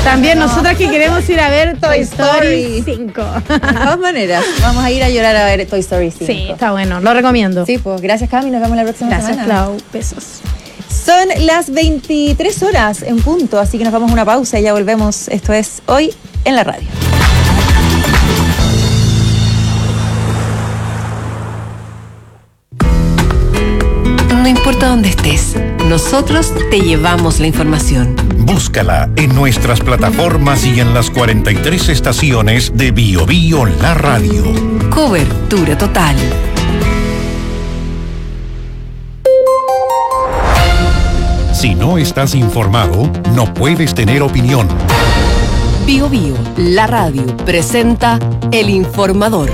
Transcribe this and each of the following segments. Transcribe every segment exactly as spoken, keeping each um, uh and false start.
También nosotras que queremos ir a ver Toy Story cinco. De todas maneras, vamos a ir a llorar a ver Toy Story cinco. Sí, está bueno, lo recomiendo. Sí, pues gracias, Cami, nos vemos la próxima Gracias, semana. Clau. Besos. Son las veintitrés horas en punto, así que nos vamos a una pausa y ya volvemos. Esto es Hoy en la Radio. No importa dónde estés, nosotros te llevamos la información. Búscala en nuestras plataformas y en las cuarenta y tres estaciones de Bio Bio La Radio. Cobertura total. Si no estás informado, no puedes tener opinión. Bio Bio, la radio, presenta El Informador.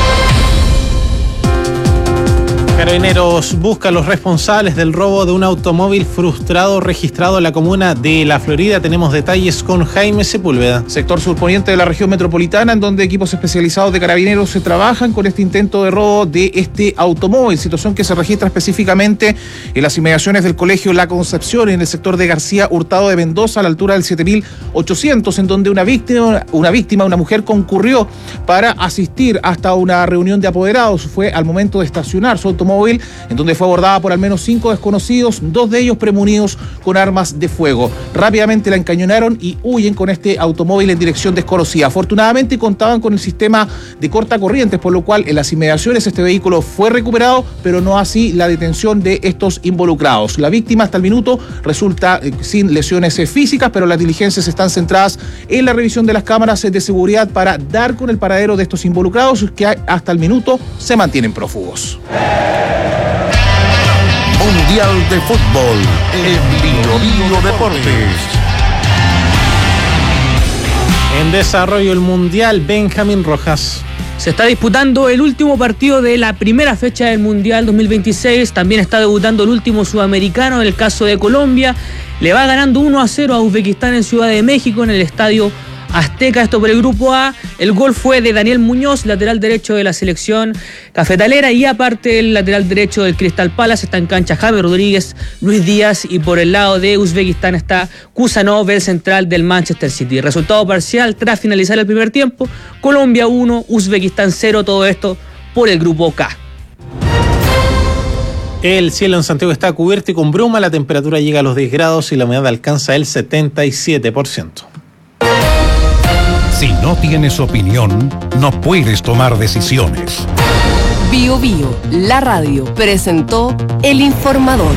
Carabineros busca a los responsables del robo de un automóvil frustrado registrado en la comuna de La Florida. Tenemos detalles con Jaime Sepúlveda. Sector surponiente de la región metropolitana, en donde equipos especializados de carabineros se trabajan con este intento de robo de este automóvil, situación que se registra específicamente en las inmediaciones del colegio La Concepción, en el sector de García Hurtado de Mendoza, a la altura del siete mil ochocientos, en donde una víctima, una víctima, una mujer concurrió para asistir hasta una reunión de apoderados. Fue al momento de estacionar su automóvil, en donde fue abordada por al menos cinco desconocidos, dos de ellos premunidos con armas de fuego. Rápidamente la encañonaron y huyen con este automóvil en dirección desconocida. Afortunadamente contaban con el sistema de cortacorrientes, por lo cual en las inmediaciones este vehículo fue recuperado, pero no así la detención de estos involucrados. La víctima hasta el minuto resulta eh, sin lesiones eh, físicas, pero las diligencias están centradas en la revisión de las cámaras de seguridad para dar con el paradero de estos involucrados, que hasta el minuto se mantienen prófugos. Mundial de Fútbol en Bio Bio Deportes. En desarrollo el Mundial, Benjamín Rojas. Se está disputando el último partido de la primera fecha del Mundial dos mil veintiséis. También está debutando el último sudamericano, en el caso de Colombia. Le va ganando uno a cero a Uzbekistán en Ciudad de México, en el estadio Azteca, esto por el grupo A. El gol fue de Daniel Muñoz, lateral derecho de la selección cafetalera, y aparte el lateral derecho del Crystal Palace está en cancha Jaime Rodríguez, Luis Díaz, y por el lado de Uzbekistán está Kusanov, el central del Manchester City. Resultado parcial tras finalizar el primer tiempo: Colombia uno, Uzbekistán cero, todo esto por el grupo K. El cielo en Santiago está cubierto y con bruma, la temperatura llega a los diez grados y la humedad alcanza el setenta y siete por ciento. Si no tienes opinión, no puedes tomar decisiones. Bio Bio, la radio, presentó El Informador.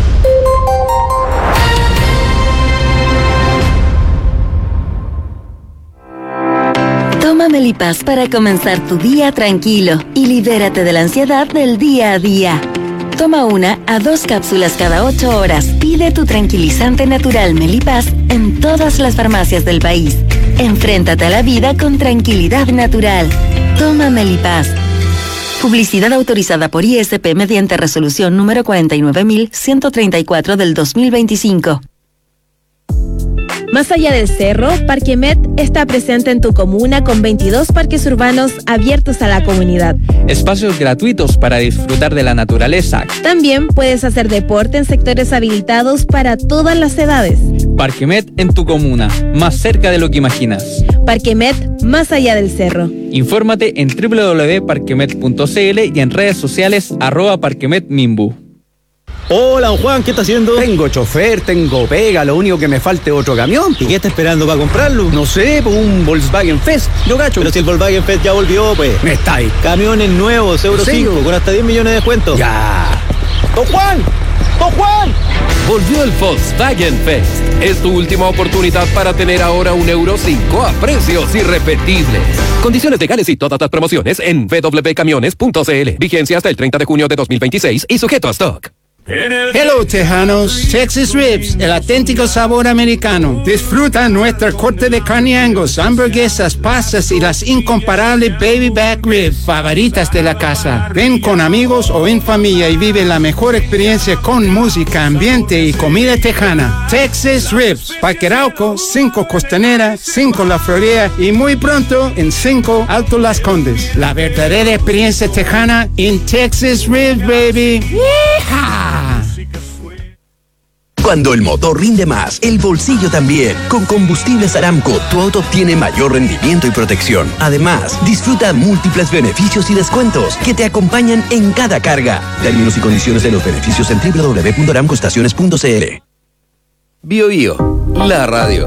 Toma Melipaz para comenzar tu día tranquilo y libérate de la ansiedad del día a día. Toma una a dos cápsulas cada ocho horas. Pide tu tranquilizante natural Melipaz en todas las farmacias del país. Enfréntate a la vida con tranquilidad natural. Toma Melipaz. Publicidad autorizada por I S P mediante resolución número cuarenta y nueve mil ciento treinta y cuatro del dos mil veinticinco. Más allá del cerro, Parquemet está presente en tu comuna con veintidós parques urbanos abiertos a la comunidad. Espacios gratuitos para disfrutar de la naturaleza. También puedes hacer deporte en sectores habilitados para todas las edades. Parquemet en tu comuna, más cerca de lo que imaginas. Parquemet, más allá del cerro. Infórmate en doble u doble u doble u punto parquemet punto c l y en redes sociales arroba parquemetmimbu. Hola, don Juan, ¿qué está haciendo? Tengo chofer, tengo pega, lo único que me falta es otro camión. ¿Y qué está esperando para comprarlo? No sé, pues un Volkswagen Fest. Yo gacho. Pero si el Volkswagen Fest ya volvió, pues. Me está ahí. Camiones nuevos, Euro cinco, con hasta diez millones de descuento. Ya. ¡Don Juan! ¡Don Juan! Volvió el Volkswagen Fest. Es tu última oportunidad para tener ahora un Euro cinco a precios irrepetibles. Condiciones legales y todas las promociones en doble u doble u doble u punto camiones punto c l. Vigencia hasta el treinta de junio de dos mil veintiséis y sujeto a stock. Hello, tejanos. Texas Ribs, el auténtico sabor americano. Disfruta nuestra corte de carne Angus, hamburguesas, pastas y las incomparables baby back ribs favoritas de la casa. Ven con amigos o en familia y vive la mejor experiencia con música, ambiente y comida tejana. Texas Ribs, Parque Arauco, cinco Costanera, cinco La Florida y muy pronto en cinco Alto Las Condes. La verdadera experiencia tejana en Texas Ribs, baby. ¡Yeehaw! Cuando el motor rinde más, el bolsillo también. Con Combustibles Aramco, tu auto obtiene mayor rendimiento y protección. Además, disfruta múltiples beneficios y descuentos que te acompañan en cada carga. Términos y condiciones de los beneficios en doble u doble u doble u punto aramco estaciones punto c l. Bio Bio, la radio.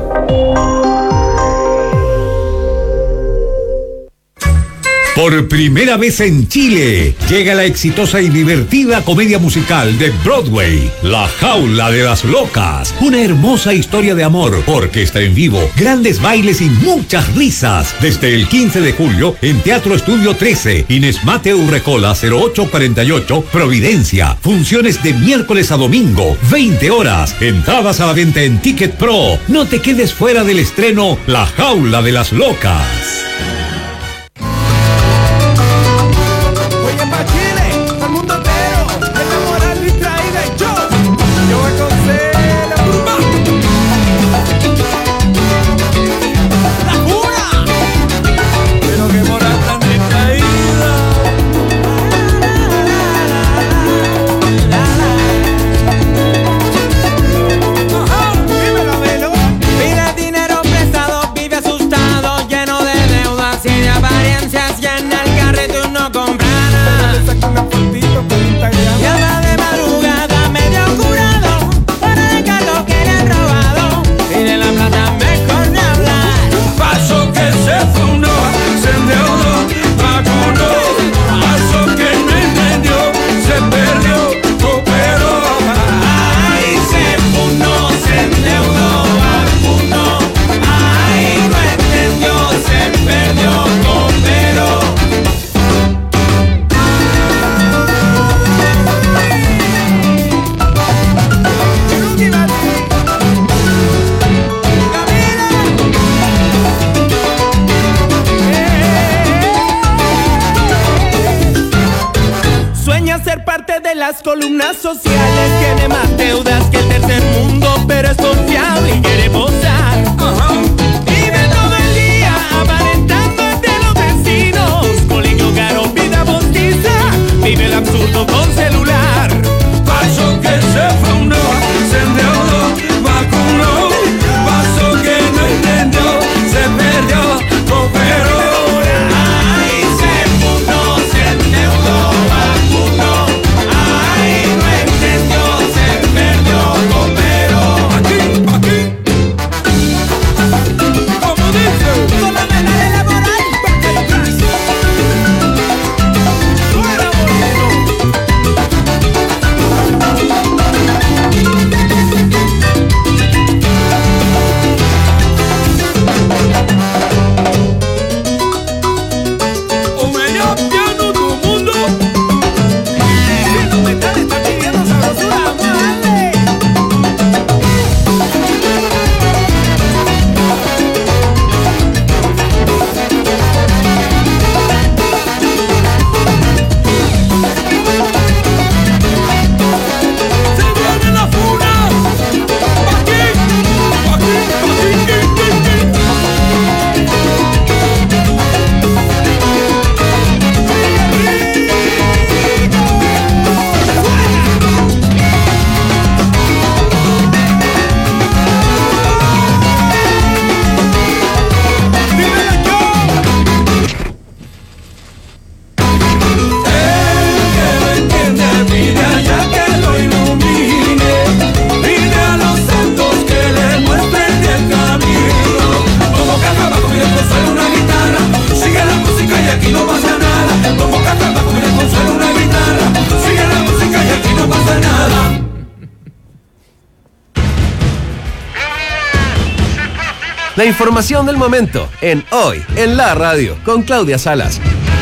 Por primera vez en Chile, llega la exitosa y divertida comedia musical de Broadway, La Jaula de las Locas. Una hermosa historia de amor, orquesta en vivo, grandes bailes y muchas risas. Desde el quince de julio en Teatro Estudio trece, Inés Mateo Urrecola cero ocho cuarenta y ocho, Providencia. Funciones de miércoles a domingo, veinte horas. Entradas a la venta en Ticket Pro. No te quedes fuera del estreno La Jaula de las Locas. Las columnas sociales tiene más deudas que el tercer mundo, pero es confiable y quiere posar. Uh-huh. Vive todo el día aparentando entre los vecinos. Colegio caro, vida postiza, vive el absurdo con celular. Paso que se fundó, se endeudó, vacunó. Paso que no entendió, se perdió, cooperó. Ay, se fundó, se endeudó, vacunó. La información del momento en Hoy en la Radio con Claudia Salas.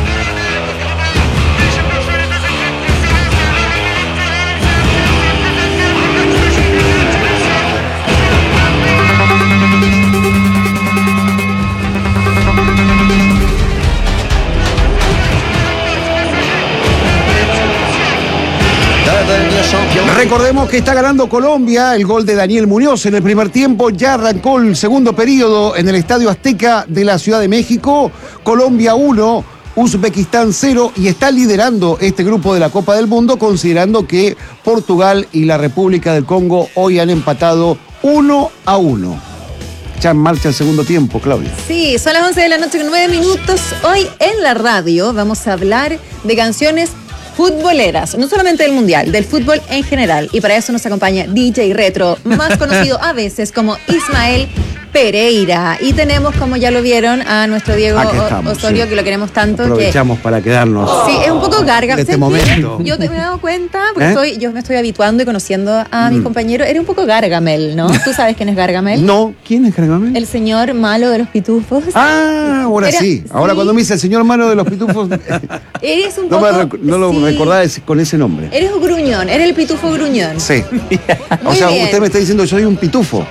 Recordemos que está ganando Colombia, el gol de Daniel Muñoz en el primer tiempo, ya arrancó el segundo periodo en el Estadio Azteca de la Ciudad de México. Colombia uno, Uzbekistán cero, y está liderando este grupo de la Copa del Mundo, considerando que Portugal y la República del Congo hoy han empatado uno a uno. Ya en marcha el segundo tiempo, Claudia. Sí, son las once de la noche con nueve minutos. Hoy en la radio vamos a hablar de canciones futboleras, no solamente del Mundial, del fútbol en general. Y para eso nos acompaña D J Retro, más conocido a veces como Ismael Pereira. Y tenemos, como ya lo vieron, a nuestro Diego estamos, Osorio, sí. que lo queremos tanto. Aprovechamos que... para quedarnos. Sí, es un poco garga. En este momento. Yo te me he dado cuenta, porque ¿Eh? estoy, yo me estoy habituando y conociendo a mis Mm. compañeros. Eres un poco Gargamel, ¿no? ¿Tú sabes quién es Gargamel? No, ¿quién es Gargamel? El señor malo de los pitufos. Ah, ahora Era- sí. Ahora sí. cuando me dice el señor malo de los pitufos, Eres un no, poco... me rec- no lo sí. recordaba ese- con ese nombre. Eres un gruñón, eres el pitufo gruñón. Sí. O Muy sea, bien. usted me está diciendo que soy un pitufo.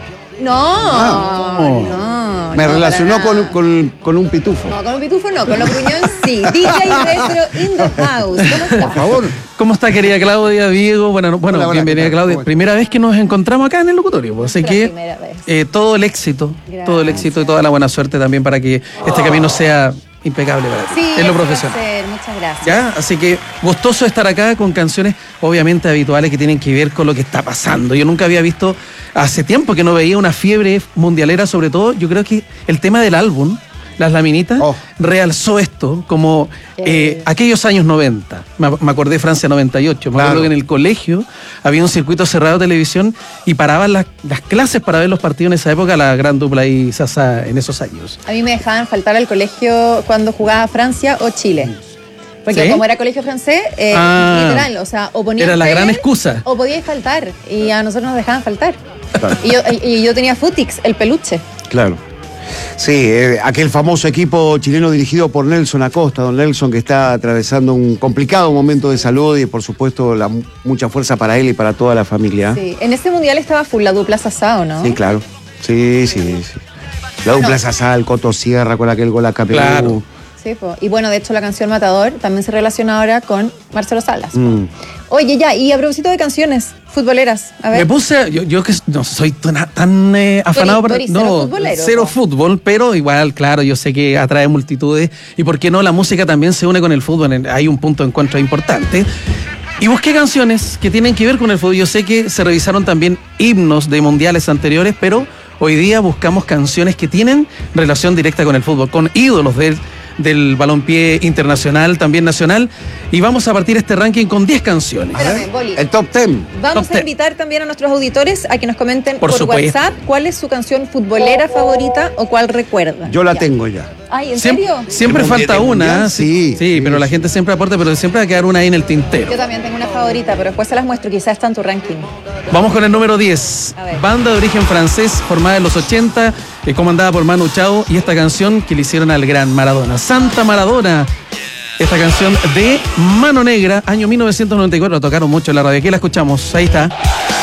No, no. Me no, relacionó para con, nada. con, con un pitufo. No, con un pitufo no, con los gruñón sí. D J Retro in the house. ¿Cómo estás? Por favor. ¿Cómo está, querida Claudia, Diego? Bueno, bueno Hola, hola, bienvenida, ¿qué tal? Claudia. ¿Cómo estás? Primera vez que nos encontramos acá en el locutorio. Pues, así Nuestra que primera vez. eh, todo el éxito, Gracias. todo el éxito y toda la buena suerte también para que este camino sea impecable para ti, Sí, en lo eso va a profesional. ser. Muchas gracias. ¿Ya? Así que gustoso estar acá con canciones obviamente habituales que tienen que ver con lo que está pasando. Yo nunca había visto, hace tiempo que no veía una fiebre mundialera, sobre todo, yo creo que el tema del álbum, Las Laminitas, Oh. realzó esto como eh, Eh. aquellos años noventa. Me, me acordé de Francia noventa y ocho. Me Claro. acuerdo que en el colegio había un circuito cerrado de televisión y paraban las, las clases para ver los partidos en esa época, la gran dupla y Sasa en esos años. A mí me dejaban faltar al colegio cuando jugaba Francia o Chile. Porque ¿Sí? como era colegio francés, eh, Ah. literal, o sea, o ponían Era la tele, gran excusa. o podíais faltar. Y a nosotros nos dejaban faltar. Claro. Y yo, y yo tenía Futix, el peluche. Claro. Sí, eh, aquel famoso equipo chileno dirigido por Nelson Acosta, don Nelson, que está atravesando un complicado momento de salud y por supuesto la, mucha fuerza para él y para toda la familia. Sí. En ese mundial estaba full la dupla Sasao, ¿no? Sí, claro. Sí, sí, sí. La dupla Bueno. Sasá, el Coto Sierra con aquel gol a K P U. Claro. Sí, po. Y bueno, de hecho la canción Matador también se relaciona ahora con Marcelo Salas. Mm. Oye, ya, y a propósito de canciones futboleras, a ver. Me puse, yo, yo que no soy tan, tan eh, afanado Tú para. eres- tú eres cero futbolero, cero po. fútbol, pero igual, claro, yo sé que atrae multitudes. Y por qué no, la música también se une con el fútbol. en- Hay un punto de encuentro importante. Y busqué canciones que tienen que ver con el fútbol. Yo sé que se revisaron también himnos de mundiales anteriores, pero hoy día buscamos canciones que tienen relación directa con el fútbol, con ídolos del, del balompié internacional, también nacional. Y vamos a partir este ranking con diez canciones. Espérame, Boli. El top diez. Vamos Top a ten. invitar también a nuestros auditores a que nos comenten Por por, supuesto. WhatsApp cuál es su canción futbolera favorita o cuál recuerda. Yo la Ya. tengo ya. Ay, ¿en Siempre, serio? siempre ¿De falta mundial? una. Sí, sí, sí, pero la sí. gente siempre aporta, pero siempre va a quedar una ahí en el tintero. Yo también tengo una favorita, pero después se las muestro. Quizás está en tu ranking. Vamos con el número diez. A ver. Banda de origen francés, formada en los ochenta, eh, comandada por Manu Chao, y esta canción que le hicieron al gran Maradona. Santa Maradona. Esta canción de Mano Negra, año mil novecientos noventa y cuatro, la tocaron mucho en la radio. Aquí la escuchamos, ahí está.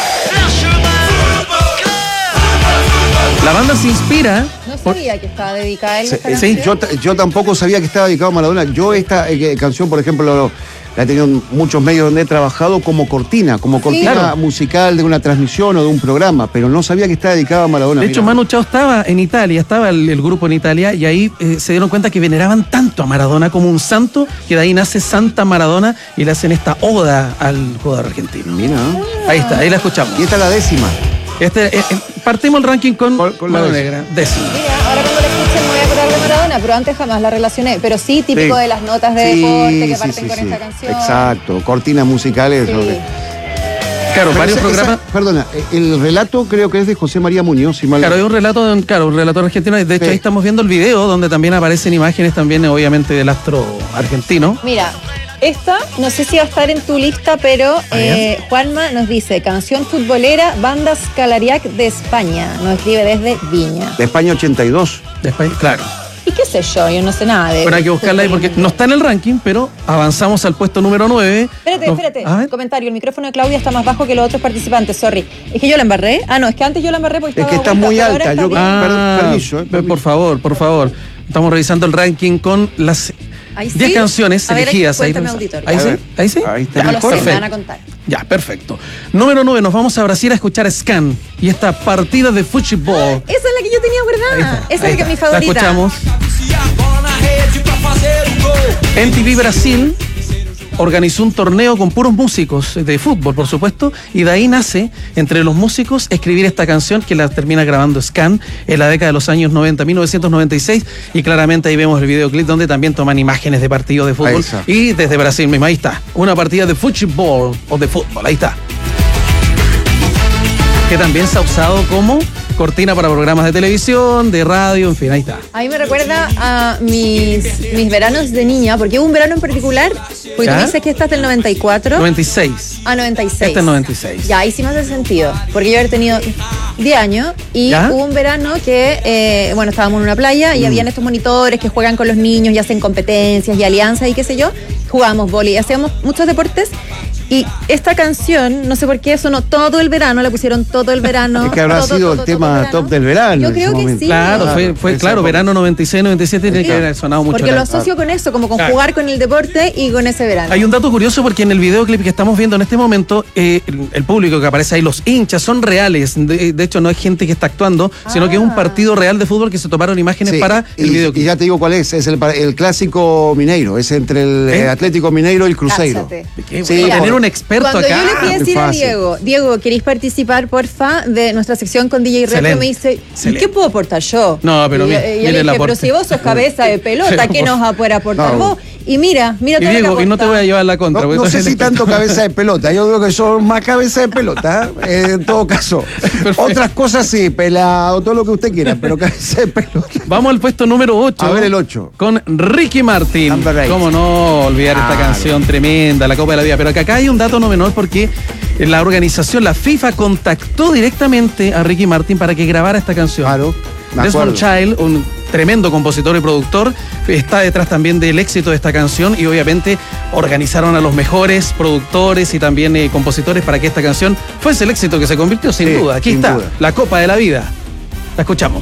La banda se inspira. No por- sabía que estaba dedicada a él. Sí, esta sí, canción. yo, t- yo tampoco sabía que estaba dedicado a Maradona. Yo esta eh, canción, por ejemplo, lo- la he tenido en muchos medios donde he trabajado como cortina, como cortina Claro. musical de una transmisión o de un programa, pero no sabía que estaba dedicado a Maradona. De hecho, Mira. Manu Chao estaba en Italia, estaba el, el grupo en Italia, y ahí eh, se dieron cuenta que veneraban tanto a Maradona como un santo, que de ahí nace Santa Maradona y le hacen esta oda al jugador argentino. Mira. Ahí está, ahí la escuchamos. Y esta es la décima. Este, eh, eh, partimos el ranking con, Con- con la Mano décima. Negra, décima. Mira, ahora cuando la escuchen me voy a acordar de Maradona, pero antes jamás la relacioné. Pero sí, típico Sí. de las notas de Sí, deporte que sí, parten sí, con sí. esta canción. Exacto, cortinas musicales. Sí. lo que- Claro, Pero varios esa- programas. esa- perdona, el relato creo que es de José María Muñoz, si mal no- Claro, hay un relato, de un- claro, un relator argentino. De hecho, Sí. ahí estamos viendo el video donde también aparecen imágenes también, obviamente, del astro argentino. Mira, esta no sé si va a estar en tu lista, pero A ver. eh, Juanma nos dice, canción futbolera, banda Scalariac de España. Nos escribe desde Viña. de España ochenta y dos. Después, claro. ¿Y qué sé yo? Yo no sé nada de... Pero hay que buscarla ahí porque no está en el ranking, pero avanzamos al puesto número nueve. Espérate, No- espérate. A ver. Comentario, el micrófono de Claudia está más bajo que los otros participantes, sorry. Es que yo la embarré. Ah, no, es que antes yo la embarré porque Es que estaba está muy vuelta, pero alta, ahora yo- está bien. Ah, Per- permiso, eh, pe- permiso. Por favor, por favor. Estamos revisando el ranking con las Ahí sí. diez canciones A ver, elegidas. Ahí, cuéntame, revisa- auditorio. ahí A sí, ver. ahí sí. Ahí está. Ya lo sé, me Perfecto. van a contar. Ya, perfecto. Número nueve, nos vamos a Brasil a escuchar Scan y esta partida de fútbol. Esa es la que yo tenía guardada. Esa Ahí es la que está. es mi favorita. La escuchamos. Se a bola na rede pra fazer o gol. M T V Brasil organizó un torneo con puros músicos de fútbol, por supuesto, y de ahí nace, entre los músicos, escribir esta canción que la termina grabando Scan en la década de los años noventa, mil novecientos noventa y seis, y claramente ahí vemos el videoclip donde también toman imágenes de partidos de fútbol, y desde Brasil mismo, ahí está, una partida de fútbol o de fútbol, ahí está. Que también se ha usado como cortina para programas de televisión, de radio, en fin, ahí está. A mí me recuerda a mis, mis veranos de niña, porque hubo un verano en particular, porque ¿Ya? tú dices que esta es del noventa y cuatro. noventa y seis. Ah, noventa y seis. Este es noventa y seis. Ya, ahí sí me hace sentido, porque yo había tenido diez años y ¿Ya? hubo un verano que, eh, bueno, estábamos en una playa y Mm. habían estos monitores que juegan con los niños y hacen competencias y alianzas y qué sé yo. Jugábamos vóley, hacíamos muchos deportes. Y esta canción, no sé por qué, sonó todo el verano, la pusieron todo el verano. Es que habrá todo, sido todo, el todo tema el top del verano. Yo en creo ese que momento. sí. Claro, fue, fue Esa claro, época. verano noventa y seis, noventa y siete tiene que haber sonado mucho. Porque la- lo asocio con eso, como con Claro. jugar con el deporte y con ese verano. Hay un dato curioso porque en el videoclip que estamos viendo en este momento, eh, el, el público que aparece ahí, los hinchas, son reales. De, de hecho, no es gente que está actuando, sino que es un partido real de fútbol que se tomaron imágenes Sí, para el y, videoclip. y ya te digo cuál es, es el, el clásico mineiro, es entre el ¿Eh? eh, Atlético Mineiro y el Cruzeiro. Cáchate. Qué Sí, bueno por- tener un experto Cuando acá. yo le fui a muy decir a fácil. Diego, Diego, ¿queréis participar, porfa, de nuestra sección con D J Retro? Excelente, Me dice, ¿y excelente. qué puedo aportar yo? No, pero y, mi- yo- y yo mire le el dije, pero aporte. si vos sos cabeza de pelota, Pero ¿qué por- nos va a poder aportar No. vos? Y mira, mira Y todo Diego, lo que y no te aporta. voy a llevar la contra. No, porque no tú sé eres si el tanto experto. cabeza de pelota, yo creo que son más cabeza de pelota, ¿eh? en todo caso. Otras cosas sí, pelado, todo lo que usted quiera, pero cabeza de pelota. Vamos al puesto número ocho. A ver el ocho. Con Ricky Martin. Number eight. Cómo no olvidar esta Claro. canción tremenda, la Copa de la Vida. Pero que acá hay un dato no menor porque la organización, la FIFA, contactó directamente a Ricky Martin para que grabara esta canción. Claro, me Desmond acuerdo. Child, un tremendo compositor y productor, está detrás también del éxito de esta canción y obviamente organizaron a los mejores productores y también eh, compositores para que esta canción fuese el éxito que se convirtió, sin Sí, duda. Aquí sin está, duda. la Copa de la Vida. La escuchamos.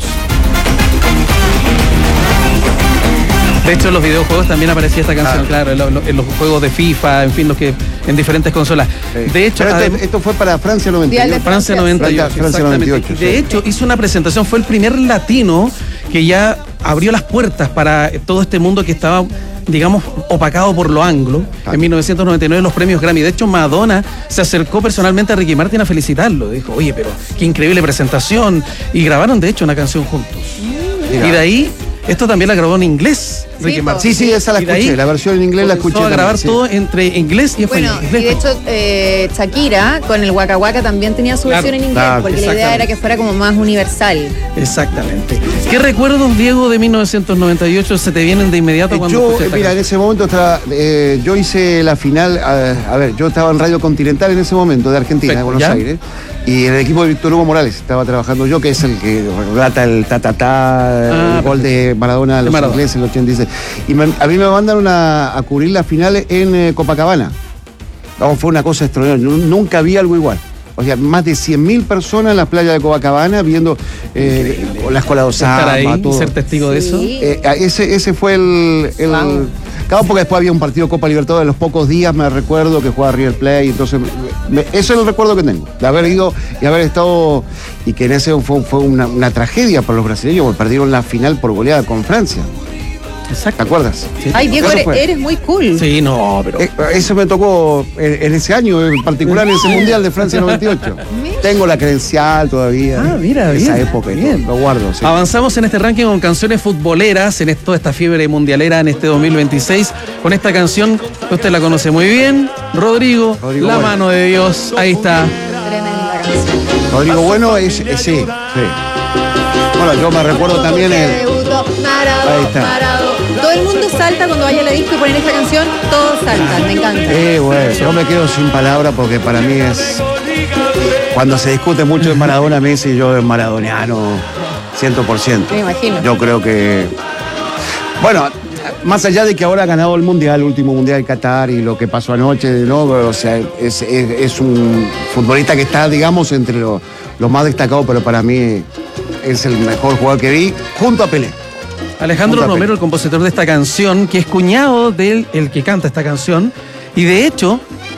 De hecho, en los videojuegos también aparecía esta canción, claro, en, lo- en los juegos de FIFA, en fin, los que en diferentes consolas. Sí. De hecho, Pero adem- esto, esto fue para Francia noventa y ocho. Mundial de Francia noventa y ocho, Francia exactamente. noventa y ocho, De sí. hecho, hizo una presentación, fue el primer latino que ya abrió las puertas para todo este mundo que estaba, digamos, opacado por lo anglo. En mil novecientos noventa y nueve los premios Grammy. De hecho, Madonna se acercó personalmente a Ricky Martin a felicitarlo. Dijo, oye, pero qué increíble presentación. Y grabaron, de hecho, una canción juntos. Mira. Y de ahí, esto también la grabó en inglés, Ricky po. Martin. Sí, sí, esa la Y de ahí escuché, la versión en inglés la escuché comenzó a grabar también, sí. todo entre inglés y español. Bueno, y de hecho, eh, Shakira con el Waka Waka también tenía su Claro, versión en inglés, claro, porque la idea exactamente. era que fuera como más universal. Exactamente. ¿Qué recuerdos, Diego, de mil novecientos noventa y ocho se te vienen de inmediato cuando Yo, escuchas esta mira, en canción? ese momento estaba, eh, yo hice la final, a, a ver, yo estaba en Radio Continental en ese momento, de Argentina, de Perfecto, Buenos ¿ya? Aires, y en el equipo de Víctor Hugo Morales estaba trabajando yo, que es el que relata el ta-ta-ta, Ah, el gol de Maradona a los Maradona. ingleses en el ochenta y seis. Y me- a mí me mandaron a, a cubrir las finales en eh, Copacabana. No, fue una cosa extraordinaria, Nu- nunca vi algo igual. O sea, más de cien mil personas en la playa de Copacabana viendo eh, la escuela de Estar Osama, ahí, todo. ser testigo de eso. Sí. Eh, ese, ese fue el. el Wow. Claro, porque después había un partido Copa Libertadores de los pocos días, me recuerdo que jugaba River Plate, entonces me- ese es el recuerdo que tengo, de haber ido y haber estado, y que en ese fue, fue una, una tragedia para los brasileños, porque perdieron la final por goleada con Francia. Exacto. ¿Te acuerdas? Ay, Diego, Eso eres, fue. eres muy cool. Sí, no, pero. Eh, eso me tocó en, en ese año, en particular en ese Mundial de Francia noventa y ocho. Tengo la credencial todavía. Ah, mira, de esa bien, época y bien. todo, lo guardo. sí. Avanzamos en este ranking con canciones futboleras, en toda esta fiebre mundialera en este dos mil veintiséis, con esta canción que usted la conoce muy bien, Rodrigo, Rodrigo La Bueno. Mano de Dios, ahí está. Tremenda canción. Rodrigo Bueno es, es- sí, sí. Bueno, yo me recuerdo también el. Debutó Maradona, Ahí está. Maradona. Todo el mundo salta cuando vaya a la disco y ponen esta canción, todos saltan, me encanta. Eh, bueno, yo me quedo sin palabras porque para mí es. Cuando se discute mucho de Maradona, Messi, yo es maradoniano cien por ciento. Me imagino. Yo creo que. Bueno, más allá de que ahora ha ganado el Mundial, el último Mundial de Qatar y lo que pasó anoche, ¿no? O sea, es, es- es un futbolista que está, digamos, entre los los más destacados, pero para mí es el mejor jugador que vi, junto a Pelé. Alejandro Punta Romero, Pelé. el compositor de esta canción, que es cuñado del el que canta esta canción, y de hecho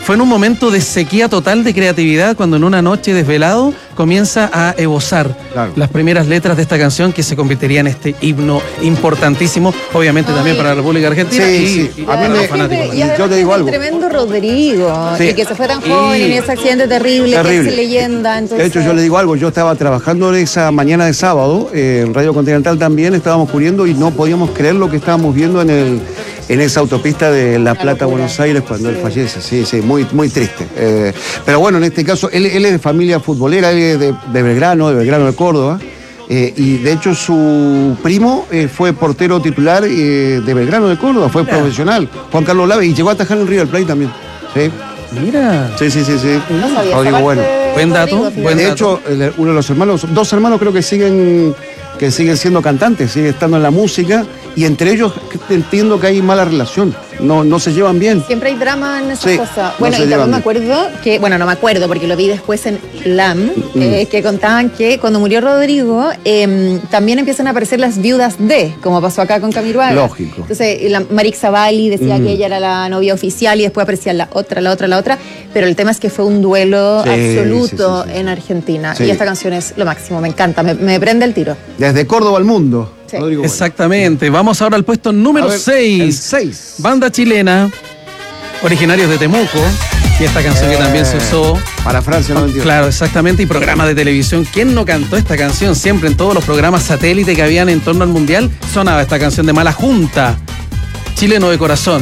fue en un momento de sequía total de creatividad cuando en una noche desvelado comienza a esbozar Claro. las primeras letras de esta canción que se convertiría en este himno importantísimo, obviamente también para la República Argentina. Sí, y, sí. y A para mí los me- fanáticos. Y además yo te digo el algo. tremendo Rodrigo, Sí. y que se fue tan Y- joven en ese accidente terrible, Terrible. que es leyenda. Entonces, De hecho, yo le digo algo, yo estaba trabajando en esa mañana de sábado, eh, en Radio Continental también, estábamos cubriendo y no podíamos creer lo que estábamos viendo en el en esa autopista de La Plata, Buenos Aires, cuando él fallece. Sí, sí, muy, muy triste. Eh, pero bueno, en este caso, él, él es de familia futbolera, él es de, de Belgrano, de Belgrano de Córdoba. Eh, y de hecho su primo eh, fue portero titular eh, de Belgrano de Córdoba, fue profesional, Juan Carlos Lave, y llegó a atajar en River Plate también. Sí. Mira. Sí, sí, sí, sí. No sabía esa Rodrigo parte Bueno. de Buen dato, Rodrigo, fíjate. buen De dato. hecho, el- uno de los hermanos, dos hermanos creo que siguen que siguen siendo cantantes, siguen estando en la música, y entre ellos entiendo que hay mala relación, no, no se llevan bien. Siempre hay drama en esas Sí, cosas. no Bueno, se y llevan también me bien. acuerdo que, bueno, no me acuerdo porque lo vi después en L A M, Mm. eh, que contaban que cuando murió Rodrigo, eh, también empiezan a aparecer las viudas de, como pasó acá con Camilo Vargas. Lógico. Entonces, la Marixa Bali decía Mm. que ella era la novia oficial y después aparecía la otra, la otra, la otra. Pero el tema es que fue un duelo Sí, absoluto sí, sí, sí. en Argentina. Sí. Y esta canción es lo máximo, me encanta, me, me prende el tiro. Desde Córdoba al mundo. Sí. Rodrigo Bueno. Exactamente. Vamos ahora al puesto A número ver, el seis. seis. Banda chilena, originarios de Temuco, y esta canción que también se usó. Para Francia noventa y ocho. Claro, exactamente, y programas de televisión. ¿Quién no cantó esta canción? Siempre en todos los programas satélite que habían en torno al Mundial sonaba esta canción de Mala Junta, Chileno de Corazón.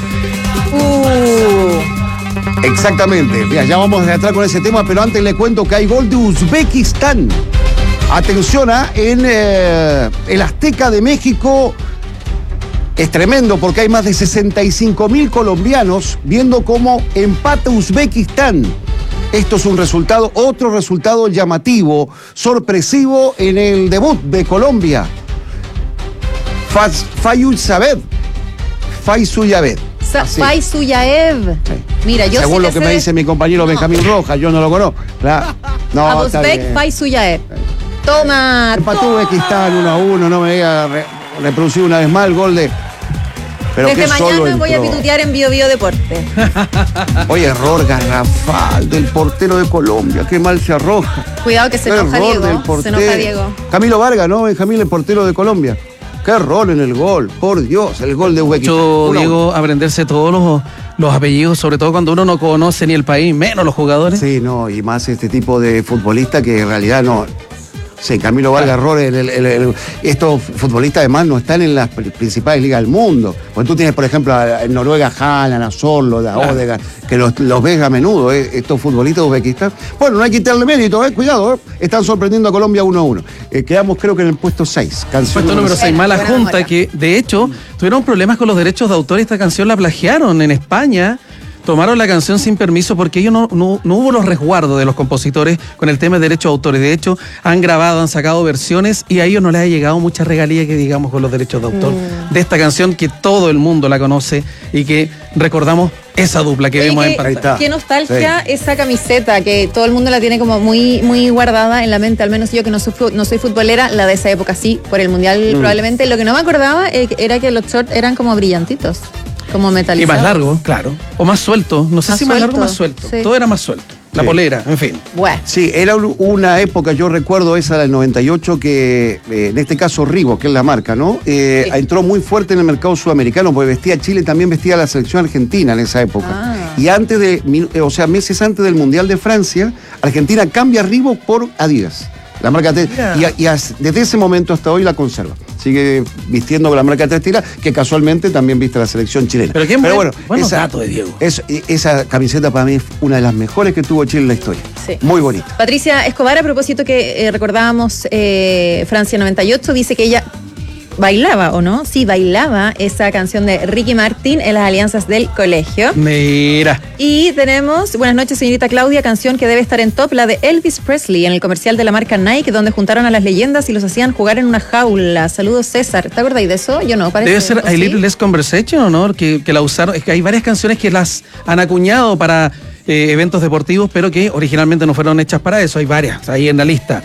Uh, Exactamente. Mira, ya vamos a entrar con ese tema, pero antes le cuento que hay gol de Uzbekistán. Atención, ¿ah? en eh, el Azteca de México es tremendo porque hay más de sesenta y cinco mil colombianos viendo cómo empata Uzbekistán. Esto es un resultado, otro resultado llamativo, sorpresivo en el debut de Colombia. Faz- Fayuzabed. Fayuzabed. Sa- Así. Fayzuyaev. Mira, yo Según sí lo le que sé me de- dice mi compañero Benjamín Rojas, yo no lo conozco. Claro. No, está Abuzbek bien. Fayzuyaev. Toma. Empató Uzbekistán uno a uno, no me diga re- reproducir una vez más el gol de. Pero Desde que solo mañana voy a entró. pitutear en Bio Bio Deporte. Oye, error garrafal del portero de Colombia, qué mal se arroja. Cuidado que se Qué enoja error Diego. del Se portero. enoja Diego. Camilo Vargas, ¿no? Benjamín, el portero de Colombia. Qué error en el gol, por Dios, el gol de Uzbekistán. Yo, Uno a uno. Diego, aprenderse todos los, los apellidos, sobre todo cuando uno no conoce ni el país, menos los jugadores. Sí, no, y más este tipo de futbolista que en realidad no. Sí, Camilo Vargas, error. El, el- el- el- estos futbolistas además no están en las pri- principales ligas del mundo. Porque tú tienes, por ejemplo, a- en Noruega, Haaland, a Sorlo, a Claro. Odegaard, que los, los ves a menudo, eh, estos futbolistas de Uzbekistán. Bueno, no hay que quitarle mérito, eh, cuidado, eh. Están sorprendiendo a Colombia uno a uno. Eh, quedamos creo que en el puesto seis. Canción Puesto número seis, Mala buena Junta, memoria. que de hecho tuvieron problemas con los derechos de autor y esta canción la plagiaron en España. Tomaron la canción sin permiso porque ellos no, no, no hubo los resguardos de los compositores con el tema de derechos de autores. De hecho, han grabado, han sacado versiones y a ellos no les ha llegado mucha regalía que digamos con los derechos de autor Mm. de esta canción que todo el mundo la conoce y que recordamos esa dupla que Oye, vemos en qué- pantalla. Qué nostalgia esa camiseta que todo el mundo la tiene como muy, muy guardada en la mente, al menos yo que no soy, fu- no soy futbolera, la de esa época sí, por el mundial Mm. probablemente. Lo que no me acordaba eh, era que los shorts eran como brillantitos, como Y metalizados. más largo, claro. O más suelto. No sé Más si más largo o suelto, más suelto. sí. Todo era más suelto. La Sí. polera, en fin. Bueno. Sí, era un- una época, yo recuerdo esa del noventa y ocho, que eh, en este caso Reebok, que es la marca, ¿no? Eh, Sí. Entró muy fuerte en el mercado sudamericano, porque vestía Chile, también vestía la selección argentina en esa época. Ah. Y antes de, min- eh, o sea, meses antes del Mundial de Francia, Argentina cambia Reebok por Adidas. La marca te- Mira. y, a- y as- desde ese momento hasta hoy la conserva. Sigue vistiendo con la marca textila, que casualmente también viste la selección chilena. Pero qué buen- bueno, buenos esa, datos de Diego. es- esa camiseta para mí es una de las mejores que tuvo Chile en la historia. Sí. Muy bonita. Patricia Escobar, a propósito que eh, recordábamos eh, Francia noventa y ocho, dice que ella bailaba, ¿o no? Sí, bailaba esa canción de Ricky Martin en las alianzas del colegio. Mira. Y tenemos, buenas noches señorita Claudia, canción que debe estar en top, la de Elvis Presley en el comercial de la marca Nike, donde juntaron a las leyendas y los hacían jugar en una jaula. Saludos César, ¿te acordáis de eso? Yo no, parece. Debe ser ¿o A sí? Little Less Conversation, ¿no? Que, que la usaron. Es que hay varias canciones que las han acuñado para eh, eventos deportivos, pero que originalmente no fueron hechas para eso. Hay varias ahí en la lista.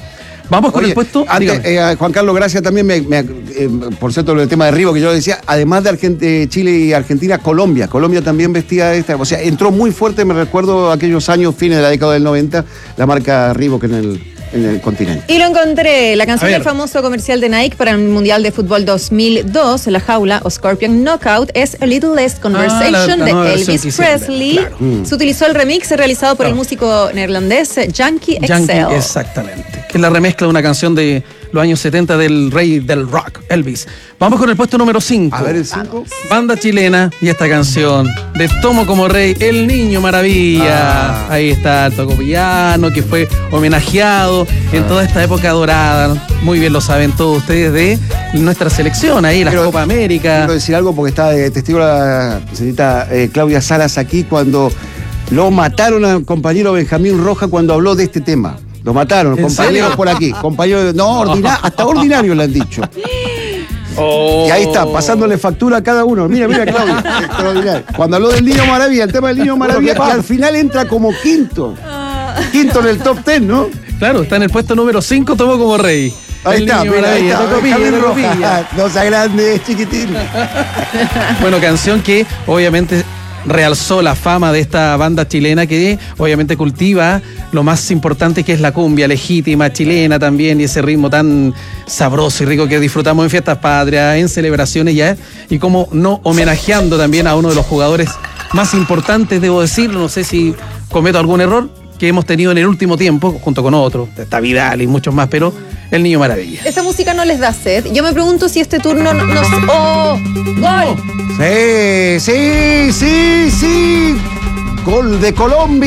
Vamos con Oye, el puesto. Antes, eh, Juan Carlos, gracias también, me, me, eh, por cierto, el tema de Rivo que yo decía, además de Argent eh, Chile y Argentina, Colombia. Colombia también vestía esta, o sea, entró muy fuerte, me recuerdo aquellos años, fines de la década del noventa, la marca Rivo que en el, en el continente. Y lo encontré, la canción del famoso comercial de Nike para el Mundial de Fútbol dos mil dos, La Jaula o Scorpion Knockout, es A Little Less Conversation Ah, la- la de nueva versión Elvis que hicieron, Presley. claro. Mm. Se utilizó el remix realizado por el músico neerlandés Yankee Yankee, Excel. exactamente. Que es la remezcla de una canción de los años setenta del rey del rock, Elvis. Vamos con el puesto número cinco. A ver, el cinco. Banda chilena y esta canción de Tomo como Rey, El Niño Maravilla. Ah. Ahí está el Tocopillano, que fue homenajeado en toda esta época dorada. Muy bien lo saben todos ustedes de nuestra selección, ahí, la Copa América. Quiero decir algo porque está de testigo la señorita eh, Claudia Salas aquí cuando lo mataron al compañero Benjamín Roja cuando habló de este tema. Lo mataron, ¿En compañeros serio? por aquí. Compañeros, no, ordina- hasta ordinario le han dicho. Oh. Y ahí está, pasándole factura a cada uno. Mira, mira, Claudia. Extraordinario. Cuando habló del Niño Maravilla, el tema del Niño Maravilla, que al final entra como quinto. Quinto en el top ten, ¿no? Claro, está en el puesto número cinco, Tomo como Rey. Ahí El está, Niño mira, ahí Maravilla, está. Tocopilla, Benjamín Tocopilla. Roja. No sea grande, chiquitín. Bueno, canción que obviamente realzó la fama de esta banda chilena que obviamente cultiva lo más importante que es la cumbia legítima chilena también y ese ritmo tan sabroso y rico que disfrutamos en fiestas patrias, en celebraciones ya, y como no homenajeando también a uno de los jugadores más importantes, debo decirlo, no sé si cometo algún error, que hemos tenido en el último tiempo, junto con otros, está Vidal y muchos más, pero el Niño Maravilla. Esta música no les da sed. Yo me pregunto si este turno no- nos... ¡Oh! ¡Gol! Sí, sí, sí, sí. Gol de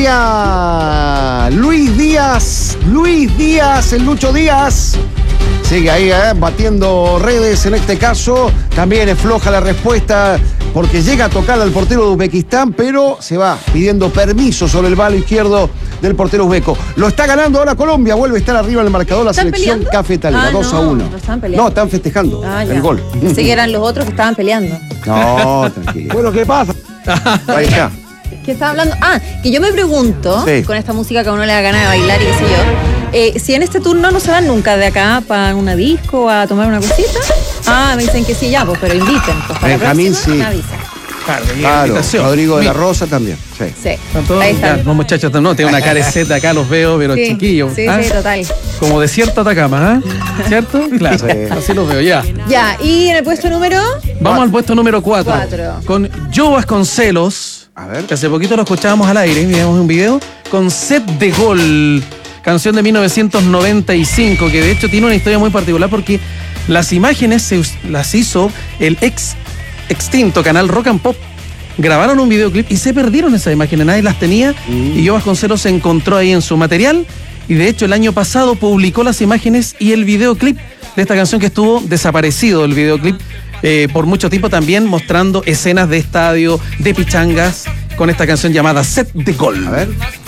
Colombia. Luis Díaz, Luis Díaz, el Lucho Díaz. Sigue ahí, ¿eh? Batiendo redes en este caso. También es floja la respuesta porque llega a tocar al portero de Uzbekistán, pero se va pidiendo permiso sobre el balo izquierdo del portero uzbeco. Lo está ganando ahora Colombia, vuelve a estar arriba en el marcador la ¿Están selección peleando? cafetalera, Ah, dos no, a uno. no están peleando. No, están festejando Ah, ya. el gol. Pensé que eran los otros que estaban peleando. No, tranquilo. Bueno, ¿qué pasa? Ahí está. ¿Qué estaba hablando? Ah, que yo me pregunto, Sí. con esta música que a uno le da ganas de bailar y qué sé yo, eh, si en este turno no se van nunca de acá para una disco a tomar una cosita. Ah, me dicen que sí, ya, pues, pero inviten. Pues, para la Benjamín, próxima, sí. me avisan. Claro, y Claro, invitación. Rodrigo de la Mira, Rosa también. Sí. Sí, están todos- ahí están. ya, los muchachos no, tienen una careceta acá, los veo, pero Sí, chiquillos. Sí, ¿ah? sí, total. Como desierto Atacama, ¿ah? ¿Cierto? Claro, Sí. así los veo, ya. Ya, y en el puesto número... Vamos al puesto número cuatro. Cuatro. Con Joe Vasconcelos. A ver. Que hace poquito lo escuchábamos al aire, miramos un video. Con Set de Gol. Canción de mil novecientos noventa y cinco, que de hecho tiene una historia muy particular porque las imágenes se us- las hizo el ex extinto canal Rock and Pop. Grabaron un videoclip y se perdieron esas imágenes, nadie las tenía. Y Joe Vasconcelos se encontró ahí en su material. Y de hecho el año pasado publicó las imágenes y el videoclip de esta canción que estuvo desaparecido, el videoclip eh, por mucho tiempo también mostrando escenas de estadio, de pichangas, con esta canción llamada Set de Gol. A ver.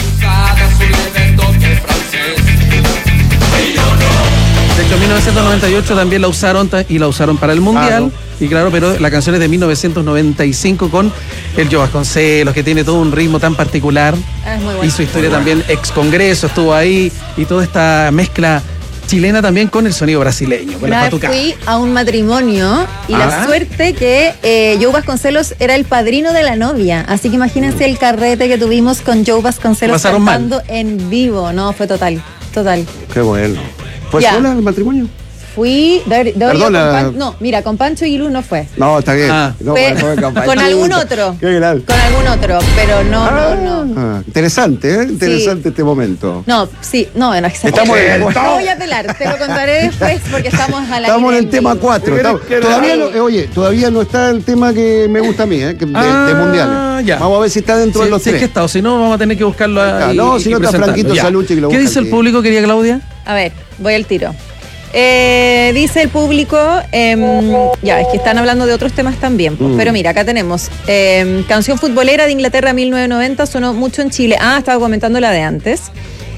De hecho, en mil novecientos noventa y ocho también la usaron ta- y la usaron para el Mundial. Y claro, pero la canción es de mil novecientos noventa y cinco con el Joe Vasconcelos, que tiene todo un ritmo tan particular. Ah, es muy bueno. Y su historia también, ex Congreso, estuvo ahí. Y toda esta mezcla chilena también con el sonido brasileño, con la Una vez batucada. fui a un matrimonio y Ah. la suerte que eh, Joe Vasconcelos era el padrino de la novia. Así que imagínense el carrete que tuvimos con Joe Vasconcelos Pasaron mal. cantando en vivo. No, fue total, total. Qué bueno. ¿Fue Ya. sola el matrimonio? Fui, de, de- Perdona. con Pan- no, mira, con Pancho y Lu no fue. No, está bien. Ah. No, Fue fue campaña. con algún otro. Qué gran. Con algún otro, pero no, Ah, no, no. ah, interesante, ¿eh? Interesante este momento. No, sí, no, no, Estamos en el- no voy a pelar, te lo contaré después porque estamos a la Estamos en línea el tema vivo. cuatro. Todavía no, eh, oye, todavía no está el tema que me gusta a mí, ¿eh? que- de, Ah, de mundiales. ya. Vamos a ver si está dentro Sí, de los sí, es tres. que está, o si no, vamos a tener que buscarlo Está, ahí. no, y- si y no está presentarlo. Franquito Ya. Salucci que lo ¿Qué busca dice el el tío. público, querida Claudia? A ver, voy al tiro. Eh, dice el público, em, ya, es que están hablando de otros temas también, pues, Mm. pero mira, acá tenemos em, canción futbolera de Inglaterra mil novecientos noventa, sonó mucho en Chile. Ah, estaba comentando la de antes.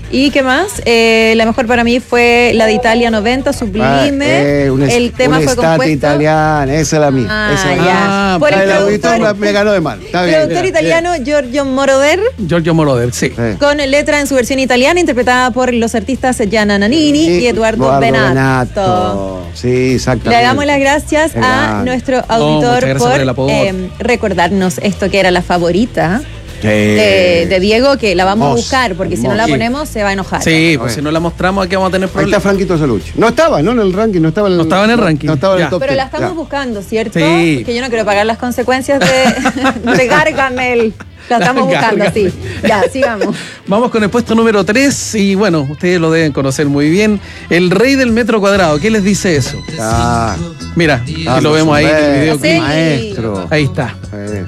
¿Y qué más? Eh, la mejor para mí fue la de Italia noventa, Sublime. Ah, eh, un es- el tema un fue estate compuesto. italiana, esa es la mía. Ah, esa es la ya. mía. Por el La del productor- auditor me ganó de mal. Está bien. Productor italiano Giorgio Moroder, Giorgio Moroder, sí. con letra en su versión italiana, interpretada por los artistas Gianna Nannini y, Eduardo, Eduardo Benato. Benato. Sí, exactamente. Le damos las gracias Qué a grande. nuestro muchas auditor gracias por el por aporte. eh, recordarnos esto que era la favorita Sí. de, de Diego, que la vamos a Hermoso, buscar, porque si no la hermoso. ponemos se va a enojar. Sí, pues si no la mostramos aquí vamos a tener Ahí está problemas. Franquito Salucci. No estaba, ¿no? En el ranking, no estaba en el, No estaba en el ranking. No estaba en Ya. el top Pero ten. la estamos Ya. buscando, ¿cierto? Sí. Que yo no quiero pagar las consecuencias de, de Gargamel. La estamos buscando, Gargamel. sí. Ya, sigamos. Vamos con el puesto número tres y bueno, ustedes lo deben conocer muy bien. El rey del metro cuadrado, ¿qué les dice eso? Ah, Mira, aquí Carlos lo vemos ahí en el Humberto, videoclip. maestro. Ahí está. Eh.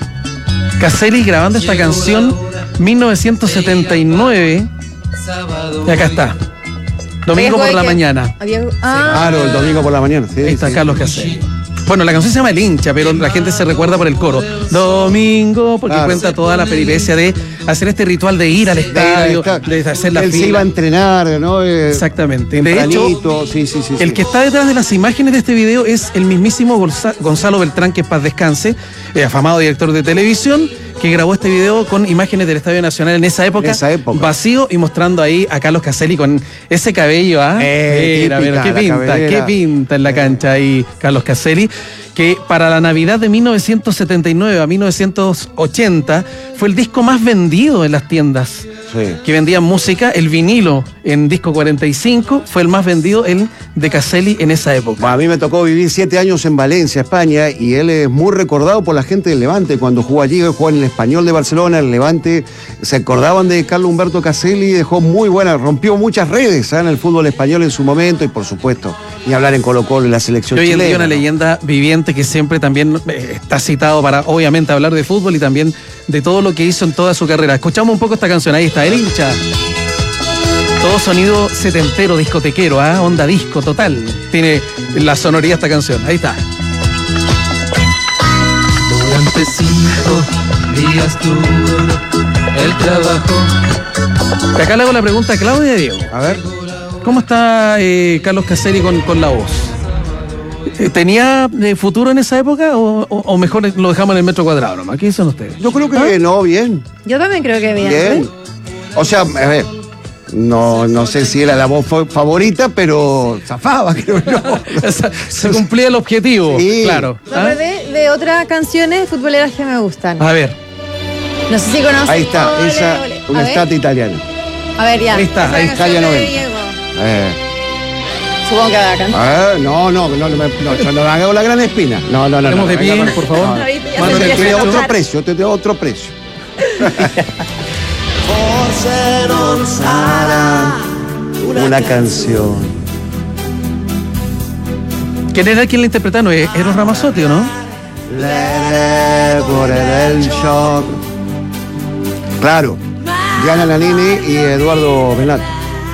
Caselli grabando esta canción mil novecientos setenta y nueve. Y acá está. Domingo por la mañana. Ah, Claro, el domingo por la mañana. Sí, Ahí está sí. Carlos Caselli. Bueno, la canción se llama El hincha, pero la gente se recuerda por el coro. Domingo, porque Claro. cuenta toda la peripecia de hacer este ritual de ir al estadio, de hacer la Él se fila. iba a entrenar, ¿no? Eh, Exactamente. De hecho, tempranito, sí, sí, sí. el sí. que está detrás de las imágenes de este video es el mismísimo Gonza- Gonzalo Beltrán, que en paz descanse, eh, afamado director de televisión, que grabó este video con imágenes del Estadio Nacional en esa época, En esa época. vacío, y mostrando ahí a Carlos Caselli con ese cabello, ¿ah? Eh, Mira, mira, típica, qué la pinta, qué cabellera. pinta en la cancha ahí Carlos Caselli, que para la Navidad de mil novecientos setenta y nueve a mil novecientos ochenta fue el disco más vendido en las tiendas. Sí. Que vendían música, el vinilo en disco cuarenta y cinco fue el más vendido, el de Caselli en esa época. Bueno, a mí me tocó vivir siete años en Valencia, España, y él es muy recordado por la gente del Levante. Cuando jugó allí, jugó en el Español de Barcelona, el Levante, se acordaban de Carlos Humberto Caselli, dejó muy buena, rompió muchas redes ¿eh? en el fútbol español en su momento, y por supuesto, ni hablar en Colo Colo y la selección Y hoy en chilena. día una ¿no? leyenda viviente que siempre también eh, está citado para obviamente hablar de fútbol y también de todo lo que hizo en toda su carrera. Escuchamos un poco esta canción, ahí está, El hincha. Todo sonido setentero, discotequero, ¿ah? Onda disco total. Tiene la sonoridad esta canción, ahí está. Durante cinco días duro el trabajo. Y acá le hago la pregunta a Claudia y a Diego. A ver. ¿Cómo está eh, Carlos Caselli con, con la voz? Eh, ¿Tenía eh, futuro en esa época o, o- o mejor lo dejamos en el metro cuadrado nomás? ¿Qué dicen ustedes? Yo creo que no, bien. Yo también creo que bien. Bien. O sea, a ver, no, no sé si era la voz fa- favorita, pero zafaba, creo yo. Se cumplía el objetivo, Sí. claro. Me acordé de otras canciones futboleras que me gustan. A ver, No sé si conocen. Ahí está, Ole, esa, ole. un A ver. estate italiano. A ver, ya. Ahí está, Esa ahí canción está, ya no de ven. Diego. Eh, Supongo que va a cantar. ah, no, no, no, no, me- no, yo no me hago la gran espina. No, no, no. Ponemos no, de venga, pie, no, por favor. no. Ahorita ya se Mano, te empieza doy a otro enojar. precio, te doy otro precio. Una canción. ¿quién era quien la interpretaba? ¿No? ¿Eros Ramazzotti o no? Lere por el shock. Claro. Gianna Nannini y Eduardo Benato.